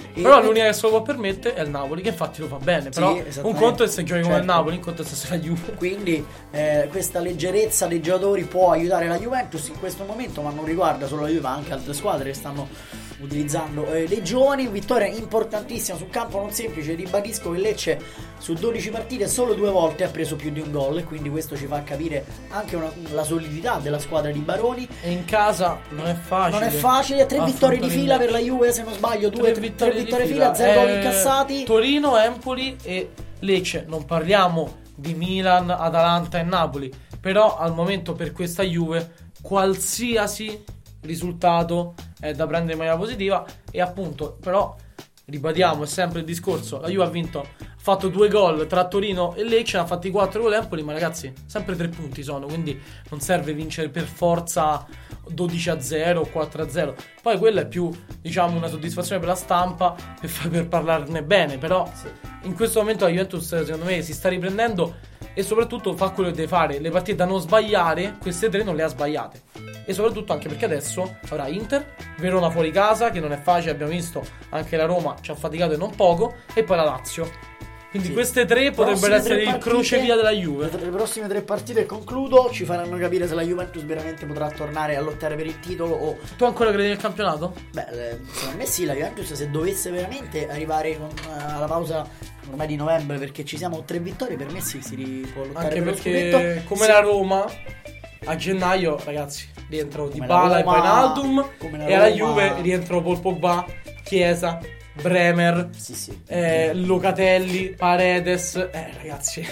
Però l'unica che se lo può permettere è il Napoli, che infatti lo fa bene. Però un conto è se giochi come il Napoli, un conto è se la Juve. Quindi questa leggerezza dei giocatori può aiutare la Juventus in questo momento, ma non riguarda solo la Juve, ma anche altre squadre che stanno utilizzando dei giovani. Vittoria importantissima sul campo non semplice. Ribadisco che Lecce su 12 partite solo 2 volte ha preso più di un gol, e quindi questo ci fa capire anche la solidità della squadra di Baroni. E in casa non è facile. 3 vittorie di fila per la Juve, se non sbaglio, 3 vittorie di fila, 0 gol incassati. Torino, Empoli e Lecce. Non parliamo di Milan, Atalanta e Napoli, però al momento per questa Juve qualsiasi risultato è da prendere in maniera positiva. E appunto, però ribadiamo, è sempre il discorso, la Juve ha fatto 2 gol tra Torino e Lecce, ha fatti 4 con l'Empoli, ma ragazzi sempre 3 punti sono, quindi non serve vincere per forza 12-0 o 4-0. Poi quella è più, diciamo, una soddisfazione per la stampa, per parlarne bene. Però in questo momento la Juventus secondo me si sta riprendendo e soprattutto fa quello che deve fare. Le partite da non sbagliare, queste 3 non le ha sbagliate, e soprattutto anche perché adesso avrà Inter, Verona fuori casa, che non è facile, abbiamo visto anche la Roma ci ha faticato e non poco, e poi la Lazio. Quindi queste 3 potrebbero essere il crocevia della Juve. Le prossime 3 partite, concludo, ci faranno capire se la Juventus veramente potrà tornare a lottare per il titolo o... Tu ancora credi nel campionato? Beh, secondo me sì, la Juventus se dovesse veramente arrivare alla pausa ormai di novembre, perché ci siamo 3 vittorie, per me sì, si può lottare anche per perché come la Roma a gennaio, ragazzi, rientrano Dybala e Wijnaldum, e alla Juve rientrano Paul Pogba, Chiesa, Bremer, Locatelli, Paredes, ragazzi,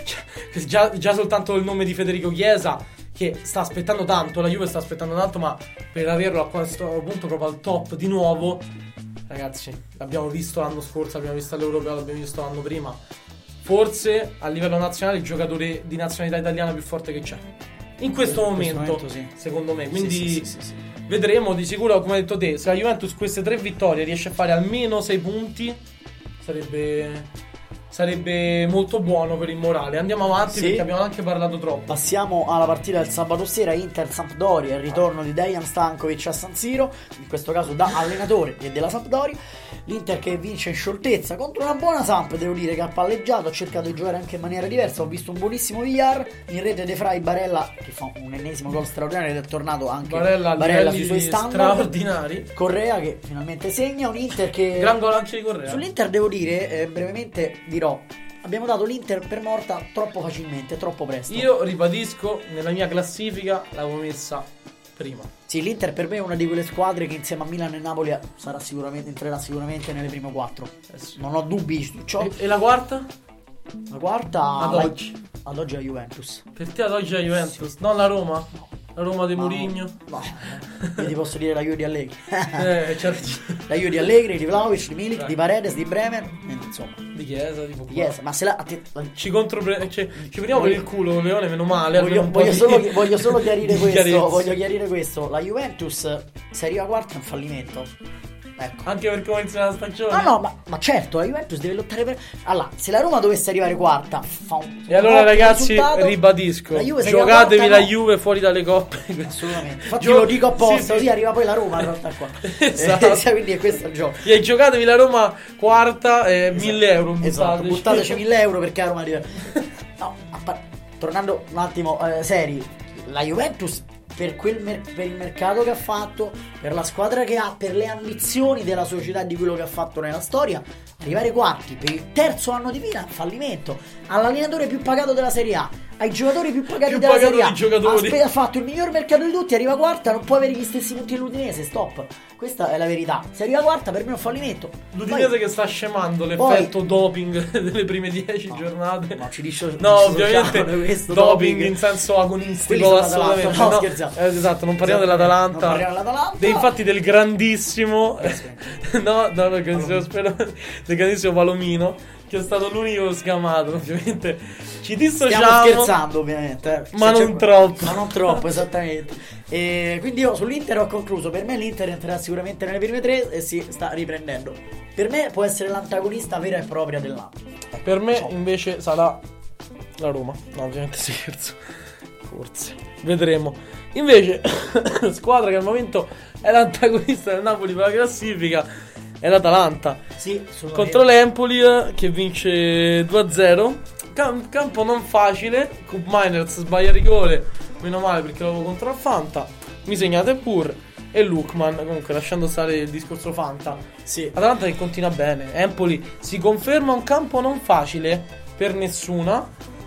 già soltanto il nome di Federico Chiesa, che sta aspettando tanto, la Juve sta aspettando tanto, ma per averlo a questo punto proprio al top di nuovo, ragazzi, l'abbiamo visto l'anno scorso, l'abbiamo visto all'Europeo, l'abbiamo visto l'anno prima, forse a livello nazionale il giocatore di nazionalità italiana più forte che c'è in questo momento sì. Secondo me, quindi sì. Vedremo. Di sicuro, come hai detto te, se la Juventus queste 3 vittorie riesce a fare almeno 6 punti sarebbe molto buono per il morale. Andiamo avanti perché abbiamo anche parlato troppo. Passiamo alla partita del sabato sera, Inter-Sampdoria, il ritorno di Dejan Stankovic a San Siro, in questo caso da allenatore e della Sampdoria. L'Inter che vince in scioltezza contro una buona Samp, devo dire, che ha palleggiato, ha cercato di giocare anche in maniera diversa. Ho visto un buonissimo Villar, in rete De Frey, Barella che fa un ennesimo gol straordinario ed è tornato anche Barella sui suoi standard straordinari. Correa che finalmente segna, un Inter che... gran gol anche di Correa. Sull'Inter devo dire, brevemente dirò, abbiamo dato l'Inter per morta troppo facilmente, troppo presto. Io ribadisco, nella mia classifica l'avevo messa prima. Sì, l'Inter per me è una di quelle squadre che insieme a Milan e Napoli entrerà sicuramente nelle prime 4. Non ho dubbi su ciò. E la quarta? La quarta ad oggi la Juventus. Per te ad oggi è la Juventus, sì. Non la Roma? No. La Roma di Mourinho? No. Io ti posso dire la Juve di Allegri. La Juve di Allegri, di Vlahovic, di Milik, di Paredes, di Bremer, insomma. Di Chiesa, ma se la ci prendiamo per il culo, Leone, meno male. Voglio solo chiarire questo. Voglio chiarire questo. La Juventus, se arriva quarta, è un fallimento. Ecco. Anche per come inizia la stagione. No, ma certo, la Juventus deve lottare per... Allora, se la Roma dovesse arrivare quarta, e allora ragazzi, ribadisco, giocatevi la Juve fuori dalle coppe. Assolutamente. Infatti lo dico apposta, così arriva poi la Roma in realtà qua. Esatto. Quindi è questo il gioco. E giocatevi la Roma quarta, 1.000 euro. Esatto, buttateci 1.000 euro perché la Roma arriva. No, tornando un attimo seri, la Juventus per il mercato che ha fatto, per la squadra che ha, per le ambizioni della società, di quello che ha fatto nella storia, arrivare quarti per il terzo anno di fila, fallimento. All'allenatore più pagato della Serie A, ai giocatori più pagati della Serie A, ha fatto il miglior mercato di tutti, arriva quarta, non può avere gli stessi punti dell'Udinese, stop. Questa è la verità. Se arriva quarta, per me è un fallimento. L'Udinese che sta scemando l'effetto doping delle prime 10 giornate. No, ovviamente questo doping in senso agonistico, assolutamente. No, scherziamo. Esatto, non parliamo dell'Atalanta. Infatti del grandissimo del grandissimo Palomino, che è stato l'unico scamato, ovviamente. Ci dissociamo. Stiamo scherzando, ovviamente. Ma non troppo. Ma non troppo, esattamente. E quindi io sull'Inter ho concluso. Per me l'Inter entrerà sicuramente nelle prime 3 e si sta riprendendo. Per me può essere l'antagonista vera e propria dell'anno. Per me invece sarà la Roma. No, ovviamente scherzo. Forse. Vedremo. Invece, squadra che al momento è l'antagonista del Napoli per la classifica, è l'Atalanta Sì, contro l'Empoli che vince 2-0. Campo non facile, Cup Miners sbaglia rigore, meno male perché l'avevo contro il Fanta, mi segnate pure. E Lukman, comunque lasciando stare il discorso Fanta, sì. Atalanta che continua bene. Empoli si conferma un campo non facile per nessuna,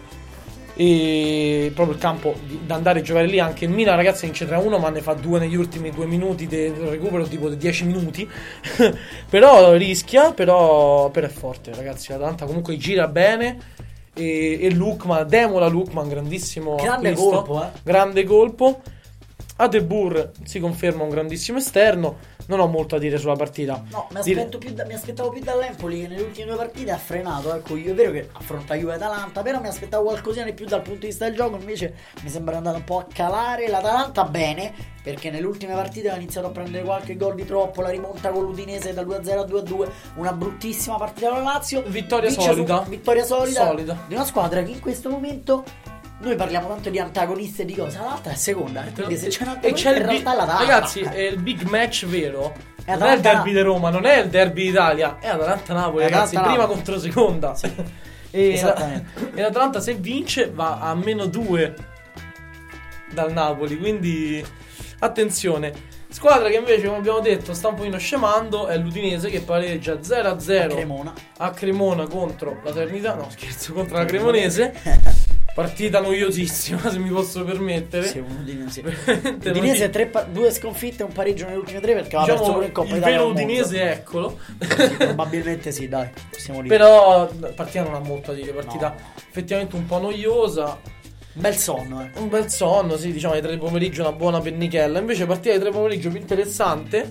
e proprio il campo da andare a giocare lì. Anche il Milan, ragazzi, vince 3-1 ma ne fa 2 negli ultimi 2 minuti del recupero, tipo di 10 minuti. Però rischia, però è forte, ragazzi. L'Atalanta comunque gira bene. E Lukman, Demola Lukman, grandissimo grande acquisto, colpo, grande colpo. Adebur si conferma un grandissimo esterno. Non ho molto a dire sulla partita. No, mi aspettavo più dall'Empoli, che nelle ultime 2 partite ha frenato. Ecco, io è vero che affronta Juve e Atalanta, però mi aspettavo qualcosina di più dal punto di vista del gioco. Invece mi sembra andata un po' a calare. L'Atalanta bene, perché nelle ultime partite ha iniziato a prendere qualche gol di troppo. La rimonta con l'Udinese dal 2-0 a 2-2, una bruttissima partita con la Lazio. Vittoria solida di una squadra che in questo momento, noi parliamo tanto di antagonisti e di cosa, l'altra è seconda. Quindi se c'è un antagonista, in realtà è l'Atalanta. Ragazzi, è il big match vero. Non è il derby di Roma, non è il derby d'Italia, è Atalanta-Napoli, ragazzi, prima contro seconda. Sì. Esattamente. E l'Atalanta, se vince, va a -2 dal Napoli, quindi attenzione. Squadra che invece, come abbiamo detto, sta un pochino scemando è l'Udinese, che pareggia 0-0 a Cremona contro la Salernitana. No, scherzo, contro la Cremonese. Partita noiosissima, se mi posso permettere. Sì, Udinese 2 sconfitte e un pareggio nelle ultime 3, perché aveva perso pure in Coppa Italia. Il vero Udinese, eccolo. Sì, probabilmente sì, dai, possiamo dire. Però partita non ha molto a dire, partita effettivamente un po' noiosa. Bel sonno, Un bel sonno, sì, diciamo alle 3 del pomeriggio una buona pennichella. Invece partita alle 3 del pomeriggio più interessante,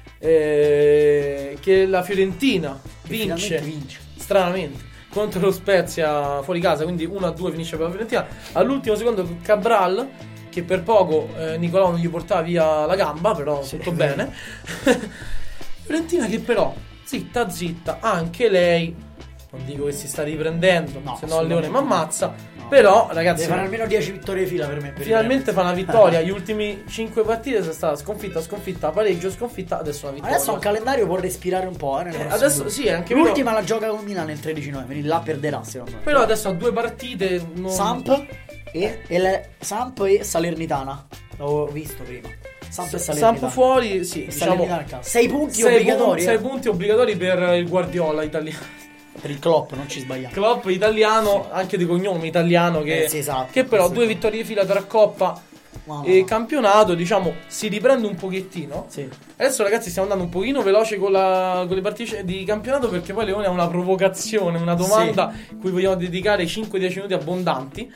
che la Fiorentina vince stranamente contro lo Spezia fuori casa, quindi 1-2 finisce per la Fiorentina. All'ultimo secondo Cabral, che per poco Nicolò non gli portava via la gamba, però tutto bene. Fiorentina che però zitta, anche lei, non dico che si sta riprendendo, se no il Leone mi ammazza. Però ragazzi, deve fare almeno 10 vittorie fila per me. Finalmente fa una vittoria. Gli ultimi 5 partite sono stata sconfitta, pareggio, sconfitta, adesso una vittoria. Adesso un calendario può respirare un po', adesso sì, anche l'ultima la gioca con Milan il 13 novembre, quindi là perderà secondo me. Però adesso ha 2 partite Samp e Salernitana. L'avevo visto prima. Samp e Salernitana. Samp fuori, sì, diciamo 6 punti obbligatori. 6 punti obbligatori per il Guardiola italiano. Per il Klopp, non ci sbagliamo. Klopp italiano, anche di cognome italiano, che, esatto, che però 2 vittorie di fila tra Coppa e campionato, diciamo, si riprende un pochettino. Sì. Adesso ragazzi stiamo andando un pochino veloce con le partite di campionato, perché poi Leone ha una provocazione, una domanda cui vogliamo dedicare 5-10 minuti abbondanti,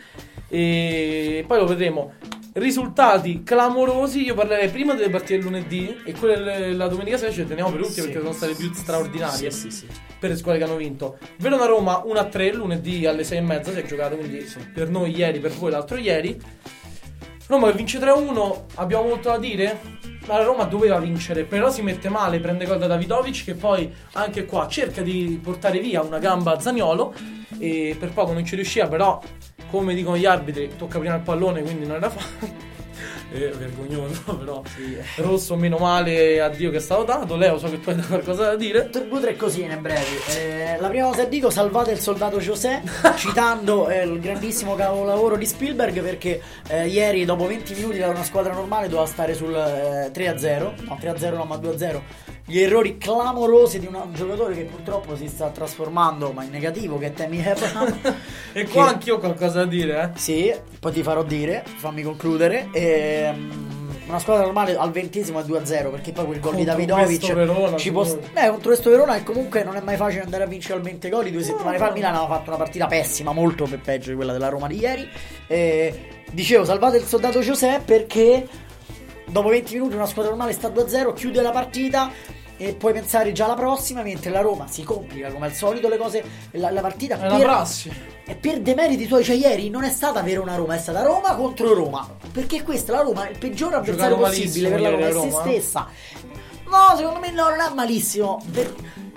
e poi lo vedremo. Risultati clamorosi. Io parlerei prima delle partite del lunedì, e quelle la domenica sera ce le teniamo per ultime, perché sono state più straordinarie per le squadre che hanno vinto. Verona-Roma 1-3 lunedì alle 6:30 si è giocato, quindi per noi ieri, per voi l'altro ieri. Roma che vince 3-1, abbiamo molto da dire? La Roma doveva vincere, però si mette male, prende gol da Davidovic, che poi anche qua cerca di portare via una gamba a Zaniolo, e per poco non ci riusciva, però come dicono gli arbitri tocca prima il pallone, quindi non era facile. Vergognoso, però rosso, meno male, addio che è stato dato. Leo, so che tu hai qualcosa da dire. 2-3 cosine brevi. La prima cosa che dico: salvate il soldato José, citando il grandissimo capolavoro di Spielberg, perché ieri dopo 20 minuti da una squadra normale doveva stare sul 3-0, no 3-0 no, ma 2-0. Gli errori clamorosi di un giocatore che purtroppo si sta trasformando, ma in negativo, che è Tammy Abraham. E qua anch'io ho qualcosa da dire, Sì, poi ti farò dire, fammi concludere. Una squadra normale al 20esimo è 2-0, perché poi quel gol di Davidovic contro questo Verona, che comunque non è mai facile andare a vincere al 20 gol. 2 settimane fa il Milan aveva fatto una partita pessima, molto peggio di quella della Roma di ieri. Dicevo, salvate il soldato José, perché dopo 20 minuti una squadra normale sta 2-0, chiude la partita e puoi pensare già alla prossima, mentre la Roma si complica come al solito le cose, la partita è una prassi. E per demeriti tuoi, cioè ieri non è stata Verona-Roma, è stata Roma contro Roma, perché questa la Roma è il peggior avversario possibile per la Roma, è se stessa. No, secondo me no, non è malissimo.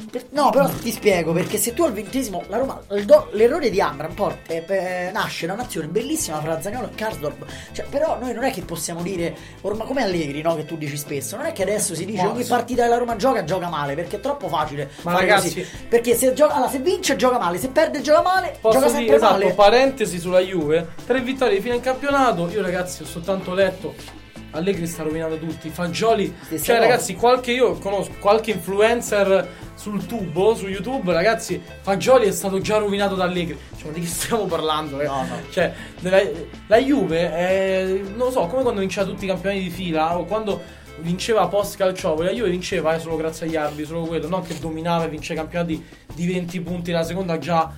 No, però ti spiego, perché se tu al 20esimo la Roma, l'errore di Abram nasce da un'azione bellissima fra Zaniolo e Karsdorp. Cioè, però noi non è che possiamo dire ormai come Allegri, no, che tu dici spesso, non è che adesso si dice ogni partita che la Roma gioca male, perché è troppo facile. Ma ragazzi, così. Perché se vince gioca male, se perde gioca male, posso gioca sempre dire, male. esatto, parentesi sulla Juve, 3 vittorie di fine in campionato. Io ragazzi ho soltanto letto Allegri sta rovinando tutti, Fagioli, cioè ragazzi, io conosco qualche influencer sul tubo, su YouTube, ragazzi, Fagioli è stato già rovinato da Allegri. Cioè, ma di che stiamo parlando? No. Cioè, la Juve è, non lo so, come quando vinceva tutti i campioni di fila o quando vinceva post Calciopoli. La Juve vinceva solo grazie agli arbitri, solo quello, non che dominava e vinceva campionati di 20 punti nella seconda già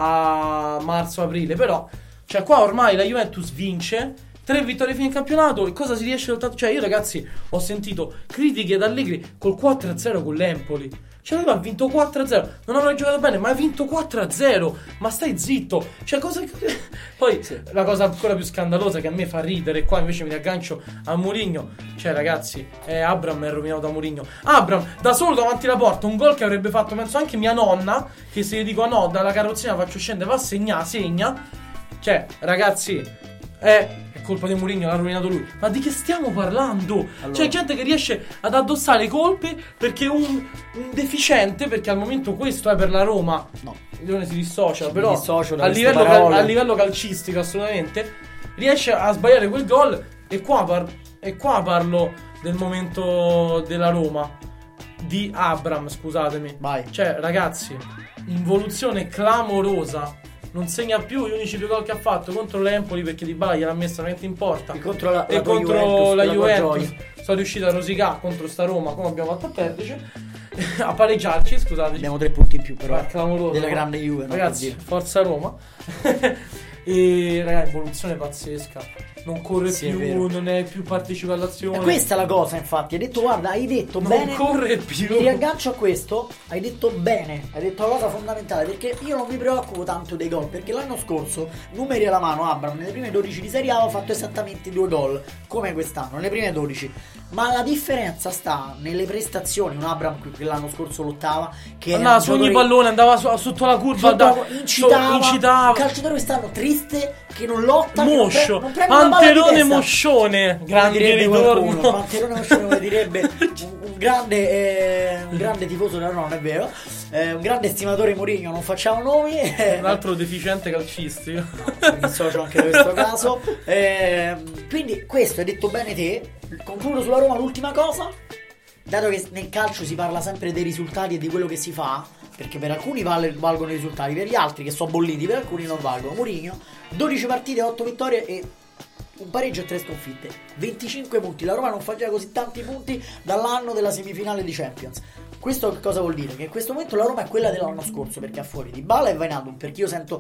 a marzo-aprile. Però, cioè qua ormai la Juventus vince 3 vittorie fino in campionato. E cosa si riesce soltanto? Cioè io ragazzi ho sentito critiche ad Allegri col 4-0 con l'Empoli. Cioè lui ha vinto 4-0. Non avrà giocato bene, ma ha vinto 4-0. Ma stai zitto. Cioè cosa. Poi la cosa ancora più scandalosa che a me fa ridere, qua invece mi riaggancio a Mourinho. Cioè ragazzi, Abram è rovinato da Mourinho. Abram da solo davanti alla porta, un gol che avrebbe fatto penso anche mia nonna, che se gli dico no, dalla carrozzina faccio scendere, va a segna. Cioè ragazzi, è colpa di Mourinho, l'ha rovinato lui. Ma di che stiamo parlando? Allora. C'è gente che riesce ad addossare colpe perché un deficiente, perché al momento questo è per la Roma. No, il Leone si dissocia, però a livello calcistico assolutamente riesce a sbagliare quel gol. E qua parlo del momento della Roma, di Abram, scusatemi. Vai. Cioè ragazzi, involuzione clamorosa. Non segna più gli unici 2 gol che ha fatto contro l'Empoli, perché Dybala gliel'ha messa veramente in porta, e contro la Juventus sono riuscito a rosicare contro sta Roma, come abbiamo fatto a perderci, a pareggiarci, scusate. Abbiamo 3 punti in più però, clamoroso, della grande Juve, ragazzi, forza Roma. E ragazzi, evoluzione pazzesca. Non corre più, non è più partecipa all'azione. E questa è la cosa, infatti. Hai detto, guarda, hai detto non bene. Non corre più. Mi riaggancio a questo. Hai detto bene. Hai detto la cosa fondamentale. Perché io non mi preoccupo tanto dei gol. Perché l'anno scorso, numeri alla mano, Abram nelle prime 12 di Serie A ha fatto esattamente 2 gol. Come quest'anno, nelle prime 12. Ma la differenza sta nelle prestazioni. Un Abram che l'anno scorso lottava, che andava su ogni pallone, andava sotto la curva, incitava. Un calciatore quest'anno triste, che non lotta, Moscio, non prende Panterone Moscione, grande ritorno. Panterone Moscione, come direbbe un grande tifoso della Roma, non è vero, un grande estimatore di Mourinho, non facciamo nomi, un altro deficiente calcistico. Mi dissocio anche da questo caso. Quindi questo hai detto bene te. Concludo sulla Roma l'ultima cosa. Dato che nel calcio si parla sempre dei risultati e di quello che si fa, perché per alcuni valgono i risultati, per gli altri che sono bolliti, per alcuni non valgono. Mourinho, 12 partite, 8 vittorie e un pareggio e 3 sconfitte, 25 punti. La Roma non fa già così tanti punti dall'anno della semifinale di Champions. Questo cosa vuol dire? Che in questo momento la Roma è quella dell'anno scorso, perché ha fuori Dybala e Wijnaldum, perché io sento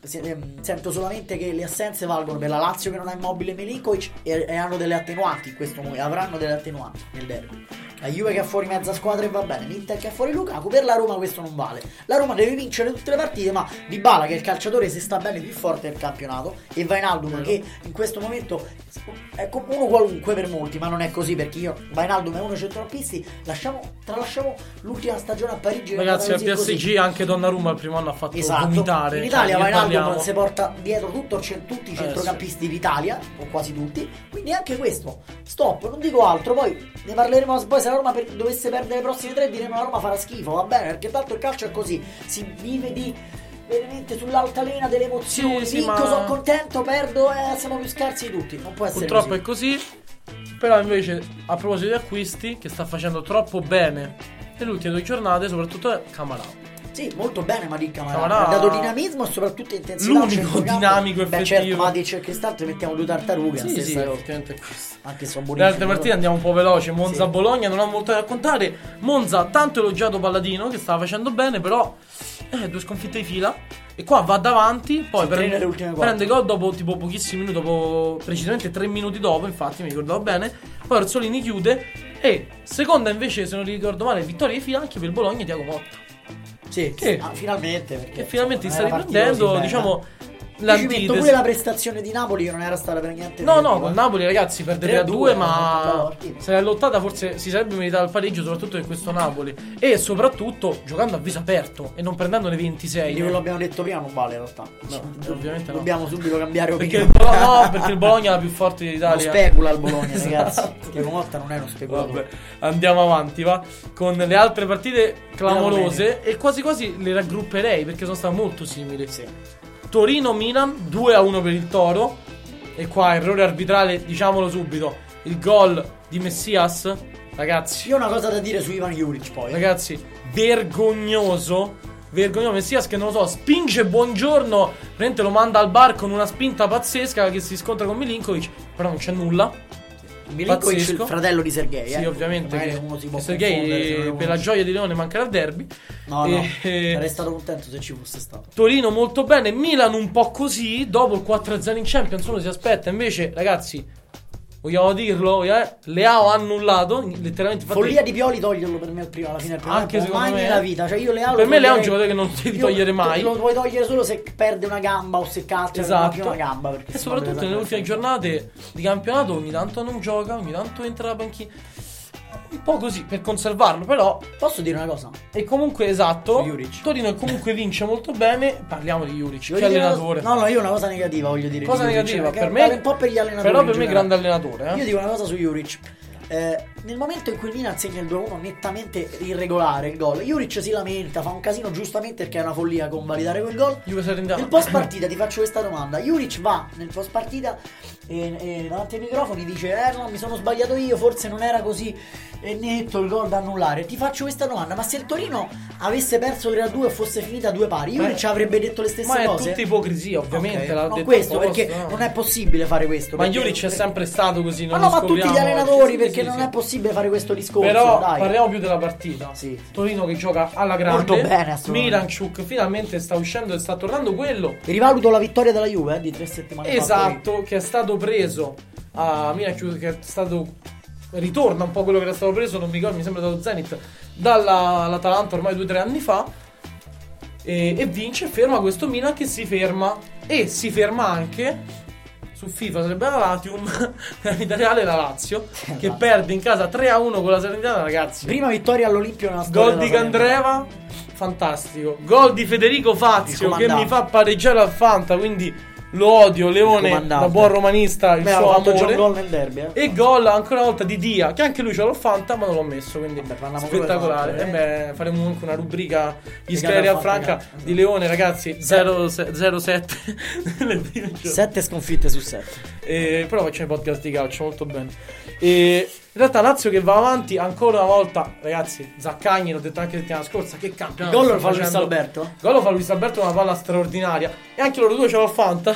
solamente che le assenze valgono per la Lazio, che non ha Immobile e Milinkovic, e hanno delle attenuanti in questo momento, avranno delle attenuanti nel derby. La Juve che ha fuori mezza squadra e va bene, l'Inter che ha fuori Lukaku. Per la Roma questo non vale. La Roma deve vincere tutte le partite, ma Dybala, che è il calciatore se sta bene più forte del campionato, e Wijnaldum che in questo momento è uno qualunque per molti, ma non è così, perché Wijnaldum è uno centrocampisti. Tralasciamo l'ultima stagione a Parigi, ragazzi, al PSG così. Anche Donnarumma il primo anno ha fatto vomitare. In Italia Wijnaldum si porta dietro tutti i centrocampisti d'Italia, o quasi tutti, quindi anche questo stop, non dico altro. Poi ne parleremo, poi se la Roma dovesse perdere le prossime 3 diremo la Roma farà schifo, va bene, perché tanto il calcio è così, si vive di veramente sull'altalena delle emozioni. Vinco, sono contento, perdo, siamo più scarsi di tutti. Non può essere purtroppo così. È così. Però invece, a proposito di acquisti, che sta facendo troppo bene nelle ultime 2 giornate, soprattutto è Camarà. Sì, molto bene Matic Camarà. Ha dato dinamismo e soprattutto intensità. L'unico dinamico effettivo. Certo, Matic e Cristante mettiamo 2 tartarughe. Sì, anche sono buonissime. Le altre partite andiamo un po' veloci. Monza-Bologna, non ho molto da raccontare. Monza, tanto elogiato Palladino, che stava facendo bene, però 2 sconfitte di fila. E qua va davanti, poi prende gol dopo tipo pochissimi minuti, dopo precisamente 3 minuti dopo, infatti mi ricordavo bene. Poi Orsolini chiude. E seconda invece, se non ricordo male, vittoria di fila anche per Bologna e Thiago Motta. Sì, finalmente, perché finalmente sta riprendendo, diciamo, Ci metto pure la prestazione di Napoli che non era stata per niente No, negativa. con Napoli ragazzi perde 3-2, ma se l'è lottata forse si sarebbe meritata il pareggio, soprattutto in questo Napoli. E soprattutto giocando a viso aperto e non prendendone 26. Di quello che abbiamo detto prima non vale in realtà. Ovviamente no. Dobbiamo subito cambiare Perché opinione. perché il Bologna è la più forte d'Italia. Non specula il Bologna, ragazzi. Esatto. Che Motta non è uno speculatore. Vabbè, andiamo avanti, va. Con le altre partite clamorose e quasi quasi le raggrupperei perché sono state molto simili. Sì. Torino-Milan 2-1 per il Toro. E qua errore arbitrale, diciamolo subito. Il gol di Messias, ragazzi. Io ho una cosa da dire su Ivan Juric poi. Ragazzi, vergognoso. Messias che non lo so, spinge Buongiorno, praticamente lo manda al bar con una spinta pazzesca che si scontra con Milinkovic, però non c'è nulla. Milinkovic Pazzesco. il fratello di Sergei. Sì, ovviamente. Magari uno si può Sergei confondere, per la gioia di Leone mancherà il derby. No, sarei stato contento se ci fosse stato. Torino molto bene, Milan un po' così. Dopo il 4-0 in Champions uno si aspetta. Invece, ragazzi, vogliamo dirlo, Leao ha annullato letteralmente. Follia di Pioli toglierlo per me alla fine del primo anche tempo, secondo mai me nella vita. Cioè io Leao per me Leao è un giocatore che non devi togliere mai. Lo puoi togliere solo se perde una gamba o se calcia esatto. una gamba, perché e soprattutto nelle ultime giornate di campionato ogni tanto non gioca, ogni tanto entra alla panchina. Un po' così per conservarlo, però. Posso dire una cosa? E comunque esatto. Juric. Torino comunque vince molto bene. Parliamo di Juric, che allenatore. No, io una cosa negativa voglio dire. Cosa Juric, negativa? Per me un po' per gli allenatori. Però per me grande allenatore. Io dico una cosa su Juric. Nel momento in cui il Milan segna il 2-1 nettamente irregolare il gol, Juric si lamenta, fa un casino giustamente perché è una follia convalidare quel gol. Nel post partita ti faccio questa domanda. Juric va nel post partita e davanti ai microfoni dice no, mi sono sbagliato io, forse non era così netto il gol da annullare. Ti faccio questa domanda: ma se il Torino avesse perso 3-2 e fosse finita a 2 pari, Juric avrebbe detto le stesse cose? Ma è tutta ipocrisia, ovviamente. Okay. No, questo perché non è possibile fare questo. Ma Juric è sempre stato così. Ma no, ma tutti gli allenatori, perché non è possibile fare questo discorso. Però dai. parliamo più della partita. Sì. Torino che gioca alla grande. Molto bene, assolutamente. Miranchuk finalmente sta uscendo e sta tornando quello. Rivaluto la vittoria della Juve di 3 settimane fa. Esatto, che è stato preso a Miranchuk, che è stato ritorna un po' quello che era stato preso, non mi ricordo, mi sembra stato Zenit dall'Atalanta ormai 2-3 anni fa. E vince e ferma questo Milan che si ferma. E si ferma anche su FIFA sarebbe la Latium, nella vita reale la Lazio, che perde in casa 3-1 con la Salernitana, ragazzi. Prima vittoria all'Olimpio nella storia. Gol di Candreva, fantastico. Gol di Federico Fazio che mi fa pareggiare al Fanta, quindi lo odio, Leone, da buon romanista, il suo amore. Gol nel derby, E gol ancora una volta di Dia, che anche lui ce l'ho Fanta, ma non l'ho messo, quindi spettacolare. Faremo anche una rubrica gli scleri a Franca di Leone, ragazzi. 0-7 7 sconfitte su 7. Però facciamo i podcast di calcio molto bene. E in realtà Lazio che va avanti ancora una volta, ragazzi. Zaccagni, l'ho detto anche la settimana scorsa, che campionato. Gol lo fa Luis Alberto? Gol lo fa Luis Alberto, una palla straordinaria. E anche loro due ce l'ho Fanta.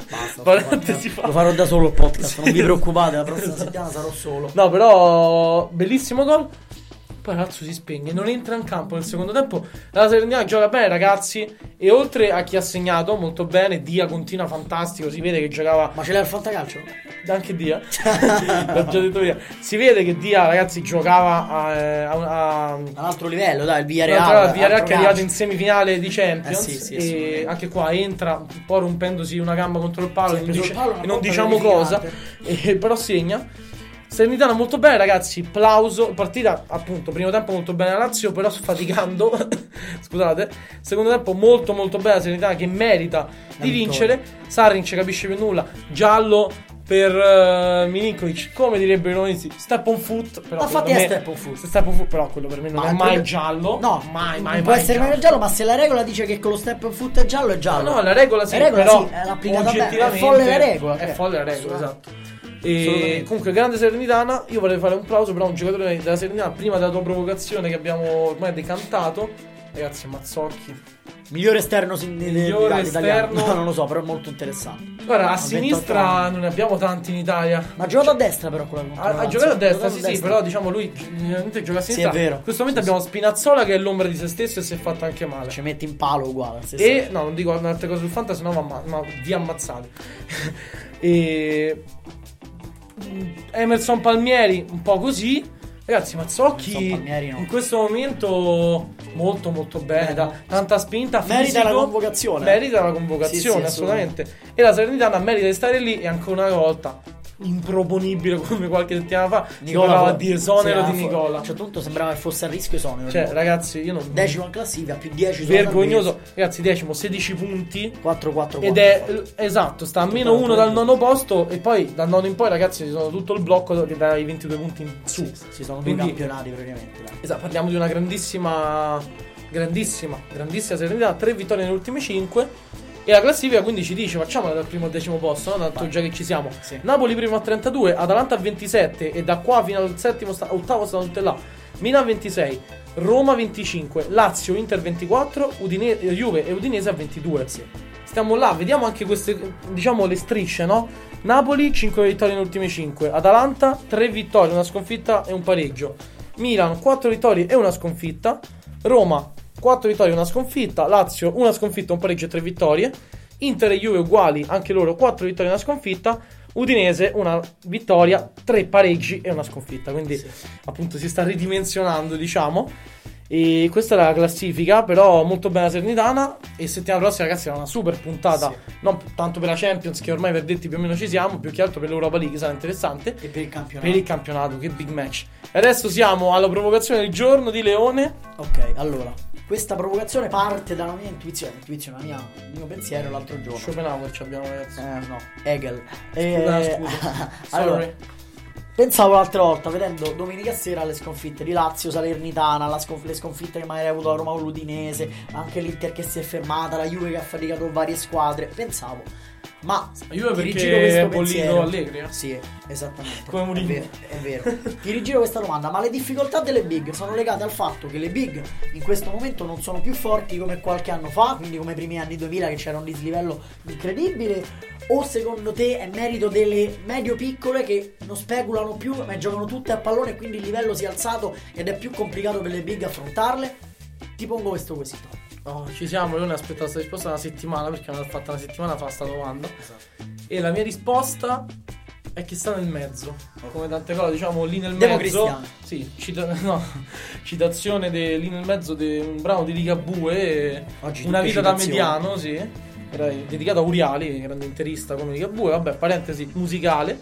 Lo farò da solo il podcast, non vi preoccupate, la prossima settimana sarò solo. No, però bellissimo gol. Poi Lazio si spegne, non entra in campo nel secondo tempo. La Salernitana gioca bene, ragazzi. E oltre a chi ha segnato molto bene, Dia continua fantastico. Si vede che giocava. Ma ce l'ha il fantacalcio? Anche Dia. L'ho già detto prima. Si vede che Dia, ragazzi, giocava a un altro livello, dai, il Villarreal. Il Villarreal che è arrivato in semifinale di Champions. Sì, e anche qua entra un po' rompendosi una gamba contro il palo. E non diciamo cosa. Però segna. Salernitana molto bene, ragazzi, plauso. Partita appunto, primo tempo molto bene la Lazio, però faticando. Scusate. Secondo tempo molto molto bene la Salernitana, che merita di vincere. Sarrin ci capisce più nulla. Giallo per Milinkovic, come direbbero i romanisti, step on foot. Però ma infatti è step on foot. Però quello per me non è mai giallo. No, mai può essere mai giallo, ma se la regola dice che con lo step on foot è giallo, è giallo. No, la regola sì, però è applicata bene. È folle la regola. È folle la regola, esatto. E comunque grande Salernitana. Io vorrei fare un plauso però a un giocatore della Salernitana, prima della tua provocazione che abbiamo ormai decantato, ragazzi. Mazzocchi, migliore esterno esterno. No, non lo so, però è molto interessante. Guarda, a sinistra non ne abbiamo tanti in Italia. Ma ha giocato a destra però ha giocato a destra, sì, però diciamo lui generalmente gioca a sinistra. Sì, è vero. In questo momento abbiamo Spinazzola che è l'ombra di se stesso e si è fatto anche male. Ci metti in palo uguale. E no, non dico altre cose sul Fanta, sennò vi ammazzate. E Emerson Palmieri un po' così. Ragazzi, Mazzocchi Palmieri no. in questo momento molto molto bene, tanta spinta, merita fisico, la convocazione. Merita la convocazione, Sì, assolutamente. E la Salernitana merita di stare lì, e ancora una volta improponibile come qualche settimana fa si parlava di esonero di Nicola. A un certo punto sembrava che fosse a rischio esonero. Cioè, ragazzi, io non... Decimo in classifica, più 10 vergognoso. Ragazzi, decimo, 16 punti. 4-4. Ed è esatto, sta a meno 1 dal nono posto. E poi dal nono in poi, ragazzi, ci sono tutto il blocco che dai 22 punti in su. Ci sono Quindi, due campionati praticamente. Esatto, parliamo di una grandissima Serenità. 3 vittorie nelle ultime 5. E la classifica quindi ci dice: facciamola dal primo al decimo posto, no? Tanto già che ci siamo. Sì. Napoli primo a 32, Atalanta a 27. E da qua fino al ottavo stanno tutte là. Milan 26, Roma 25, Lazio, Inter 24, Juve e Udinese a 22. Sì. Stiamo là, vediamo anche queste, diciamo, le strisce, no? Napoli 5 vittorie nelle ultime 5, Atalanta 3 vittorie, una sconfitta e un pareggio. Milan 4 vittorie e una sconfitta. Roma 4 vittorie e una sconfitta. Lazio una sconfitta, un pareggio e 3 vittorie. Inter e Juve uguali, anche loro 4 vittorie e una sconfitta. Udinese una vittoria, 3 pareggi e una sconfitta. Quindi appunto si sta ridimensionando, diciamo. E questa è la classifica, però molto bene la Salernitana. E settimana prossima, ragazzi, è una super puntata. Non tanto per la Champions, che ormai per detti più o meno ci siamo, più che altro per l'Europa League, sarà interessante. E per il campionato. Per il campionato, che big match. E adesso siamo alla provocazione del giorno di Leone. Ok, allora, questa provocazione parte dalla mia intuizione, il mio pensiero l'altro giorno. Schopenhauer ci abbiamo, ragazzi. No, Hegel. Scusa. Allora, pensavo l'altra volta, vedendo domenica sera le sconfitte di Lazio, Salernitana, le sconfitte che magari ha avuto la Roma con l'Udinese, anche l'Inter che si è fermata, la Juve che ha faticato varie squadre. Pensavo, ma la Juve ti perché rigiro questo è bollito pensiero. Allegri? Sì, esattamente. Come Mourinho. È vero. Ti rigiro questa domanda, ma le difficoltà delle big sono legate al fatto che le big in questo momento non sono più forti come qualche anno fa, quindi come i primi anni 2000 che c'era un dislivello incredibile? O secondo te è merito delle medio-piccole che non speculano più ma giocano tutte a pallone e quindi il livello si è alzato ed è più complicato per le big affrontarle? Ti pongo questo quesito. Oh, ci siamo, io ne ho aspettato questa risposta una settimana, perché mi hanno fatto una settimana fa sta domanda. Esatto. E la mia risposta è che sta nel mezzo. Come tante cose, diciamo, lì nel Demo mezzo. Cristiano. Sì, citazione lì nel mezzo di un brano di Ligabue, Oggi Una tutte vita da citazioni. mediano, sì. Era dedicato a Uriali, grande interista come Ligabue, vabbè, parentesi musicale.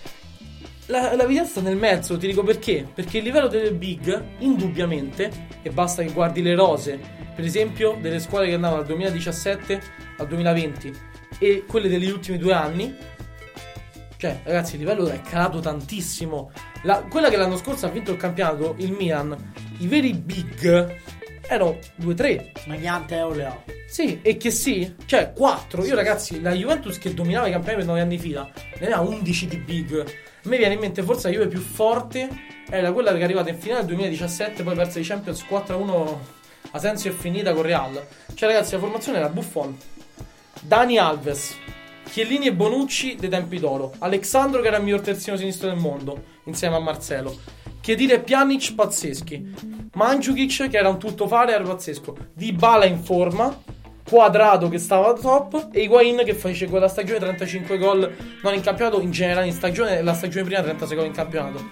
La verità sta nel mezzo, ti dico perché. Perché il livello delle big, indubbiamente, e basta che guardi le rose, per esempio, delle squadre che andavano dal 2017 al 2020 e quelle degli ultimi 2 anni, cioè, ragazzi, il livello è calato tantissimo. Quella che l'anno scorso ha vinto il campionato, il Milan, i veri big erano 2-3. Magnan, Teo, Leao. Sì, e che sì, cioè 4. Io, ragazzi, la Juventus che dominava i campioni per 9 anni fila ne aveva 11 di big. A me viene in mente forse la Juve più forte era quella che è arrivata in finale nel 2017, poi persa i Champions 4-1. Asensio è finita con Real. Cioè, ragazzi, la formazione era Buffon, Dani Alves, Chiellini e Bonucci dei tempi d'oro, Alexandro che era il miglior terzino sinistro del mondo insieme a Marcelo, Khedira e Pjanic pazzeschi, Mandzukic che era un tuttofare, era pazzesco, Dybala in forma, Quadrado che stava top e Higuain che fece quella stagione 35 gol non in campionato, in generale in stagione, la stagione prima 36 gol in campionato.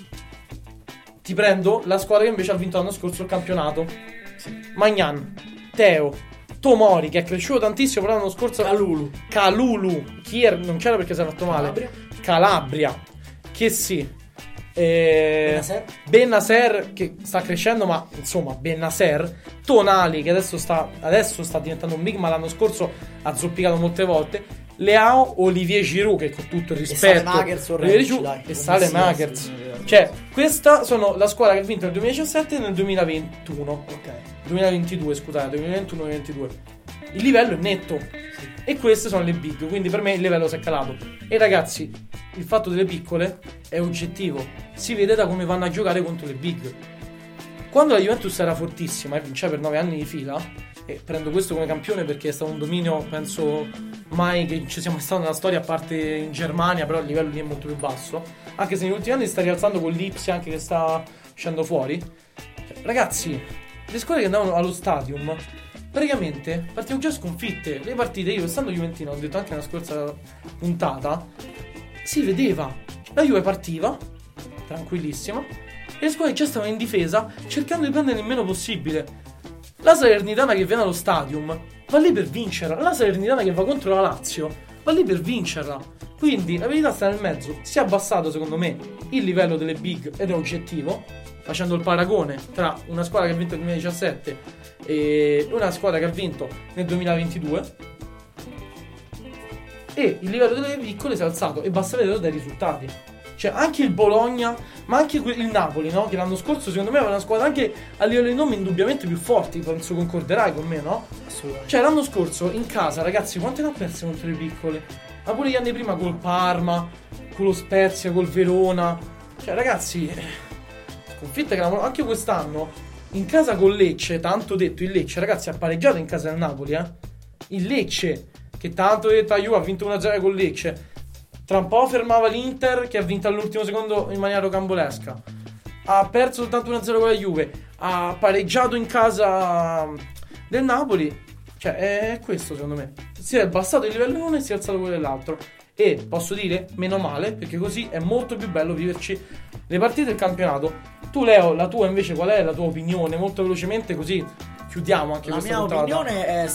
Ti prendo la squadra che invece ha vinto l'anno scorso il campionato. Magnan, Teo, Tomori che è cresciuto tantissimo però l'anno scorso, Calulu non c'era perché si è fatto male, Calabria che sì, Bennacer che sta crescendo, ma insomma Bennacer, Tonali che adesso sta diventando un big, ma l'anno scorso ha zoppicato molte volte, Leao, Olivier Giroud che con tutto il rispetto e Saelemaekers, cioè questa sono la squadra che ha vinto nel 2017 e nel 2021, ok, 2022 scusate, 2021-2022. Il livello è netto, sì. E queste sono le big, quindi per me il livello si è calato. E ragazzi, il fatto delle piccole è oggettivo, si vede da come vanno a giocare contro le big. Quando la Juventus era fortissima e vinceva per 9 anni di fila, e prendo questo come campione perché è stato un dominio penso mai che ci sia mai stato nella storia, a parte in Germania, però il livello lì è molto più basso, anche se negli ultimi anni si sta rialzando con l'Ipsia anche che sta uscendo fuori. Ragazzi, le squadre che andavano allo stadium praticamente partivano già sconfitte. Le partite, io essendo juventino, ho detto anche nella scorsa puntata, si vedeva la Juve partiva tranquillissima, e le squadre già stavano in difesa cercando di prendere il meno possibile. La Salernitana che viene allo stadium va lì per vincerla, la Salernitana che va contro la Lazio va lì per vincerla. Quindi la verità sta nel mezzo. Si è abbassato secondo me il livello delle big ed è oggettivo, facendo il paragone tra una squadra che ha vinto nel 2017 e una squadra che ha vinto nel 2022, e il livello delle piccole si è alzato, e basta vedere dai risultati. Cioè anche il Bologna, ma anche il Napoli, no? Che l'anno scorso secondo me era una squadra anche a livello di nomi indubbiamente più forti, penso concorderai con me, no? Assolutamente. Cioè l'anno scorso in casa, ragazzi, quante ne ha perse contro le piccole? Ma pure gli anni prima col Parma, con lo Spezia, col Verona. Cioè ragazzi, sconfitte che erano anche quest'anno in casa con Lecce. Tanto detto, il Lecce, ragazzi, ha pareggiato in casa del Napoli, il Lecce, che tanto detto a Juve, ha vinto 1-0 con Lecce. Tra un po' fermava l'Inter, che ha vinto all'ultimo secondo in maniera rocambolesca. Ha perso soltanto 1-0 con la Juve. Ha pareggiato in casa del Napoli. Cioè è questo secondo me. Si è abbassato il livello uno e si è alzato quello dell'altro. E posso dire meno male, perché così è molto più bello viverci le partite del campionato. Tu Leo, la tua invece qual è la tua opinione? Molto velocemente, così chiudiamo anche questa puntata. La mia opinione è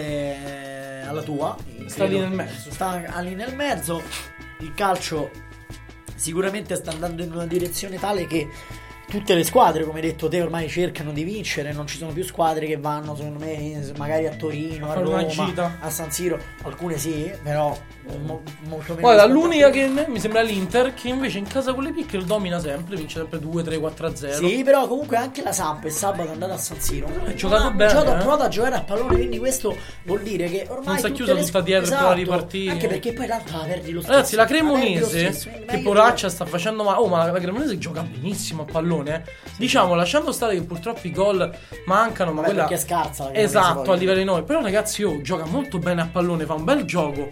simile alla tua. Sta lì nel mezzo. Sta lì nel mezzo. Il calcio sicuramente sta andando in una direzione tale che tutte le squadre, come hai detto te, ormai cercano di vincere. Non ci sono più squadre che vanno, secondo me, magari a Torino, a Roma, a San Siro. Alcune sì, però molto meno. Guarda, l'unica che mi sembra l'Inter, che invece in casa con le piccole domina sempre, vince sempre 2, 3, 4-0. Sì, però comunque anche la Samp il sabato è andata a San Siro. Ha giocato bene. Ha provato a giocare a pallone, quindi questo vuol dire che ormai non si è chiusa tutta dietro, esatto, per ripartire. Anche perché poi tanto la perdi lo stesso. Ragazzi, la Cremonese, che poraccia sta facendo male. Oh, ma la Cremonese gioca benissimo a pallone, Diciamo, lasciando stare che purtroppo i gol mancano, ma quella perché è scarsa la esatto, a livello di noi. Però ragazzi, gioca molto bene a pallone, fa un bel gioco.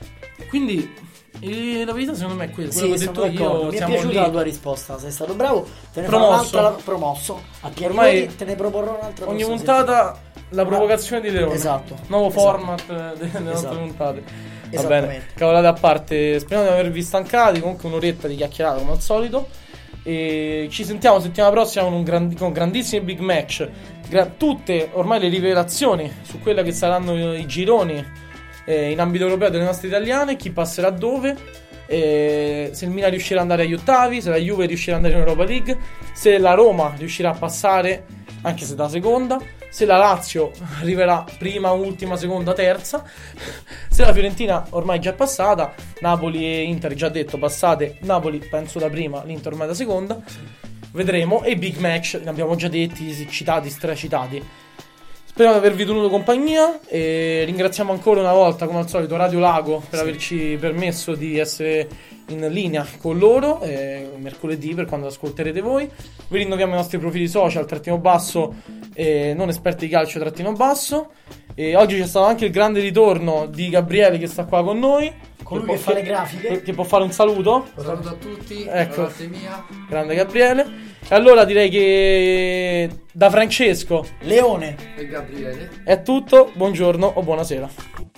Quindi la verità secondo me è quella. Sì, quello che ho detto io. Mi è piaciuta la tua risposta, sei stato bravo. Te ne promosso. Farò promosso. A ormai te ne proporrò un'altra. Ogni puntata la provocazione di Leone. Esatto. Nuovo format delle nostre puntate. Va bene, cavolate a parte. Speriamo di non avervi stancati. Comunque un'oretta di chiacchierata come al solito. E ci sentiamo settimana prossima con grandissimi big match. Tutte ormai le rivelazioni su quella che saranno i gironi in ambito europeo delle nostre italiane, chi passerà dove, se il Milan riuscirà ad andare agli ottavi, se la Juve riuscirà ad andare in Europa League, se la Roma riuscirà a passare anche se da seconda, se la Lazio arriverà prima, ultima, seconda, terza, se la Fiorentina ormai è già passata, Napoli e Inter già detto passate, Napoli penso da prima, l'Inter ormai da seconda, vedremo. E i big match ne abbiamo già detti, citati, stracitati. Speriamo di avervi tenuto compagnia e ringraziamo ancora una volta, come al solito, Radio Lago per averci permesso di essere in linea con loro mercoledì, per quando ascolterete voi. Vi rinnoviamo i nostri profili social, _, non esperti di calcio _. E oggi c'è stato anche il grande ritorno di Gabriele, che sta qua con noi, colui che fa le grafiche, che può fare un saluto. Un saluto a tutti, ecco, da parte mia. Grande Gabriele. E allora direi che da Francesco, Leone e Gabriele è tutto. Buongiorno o buonasera.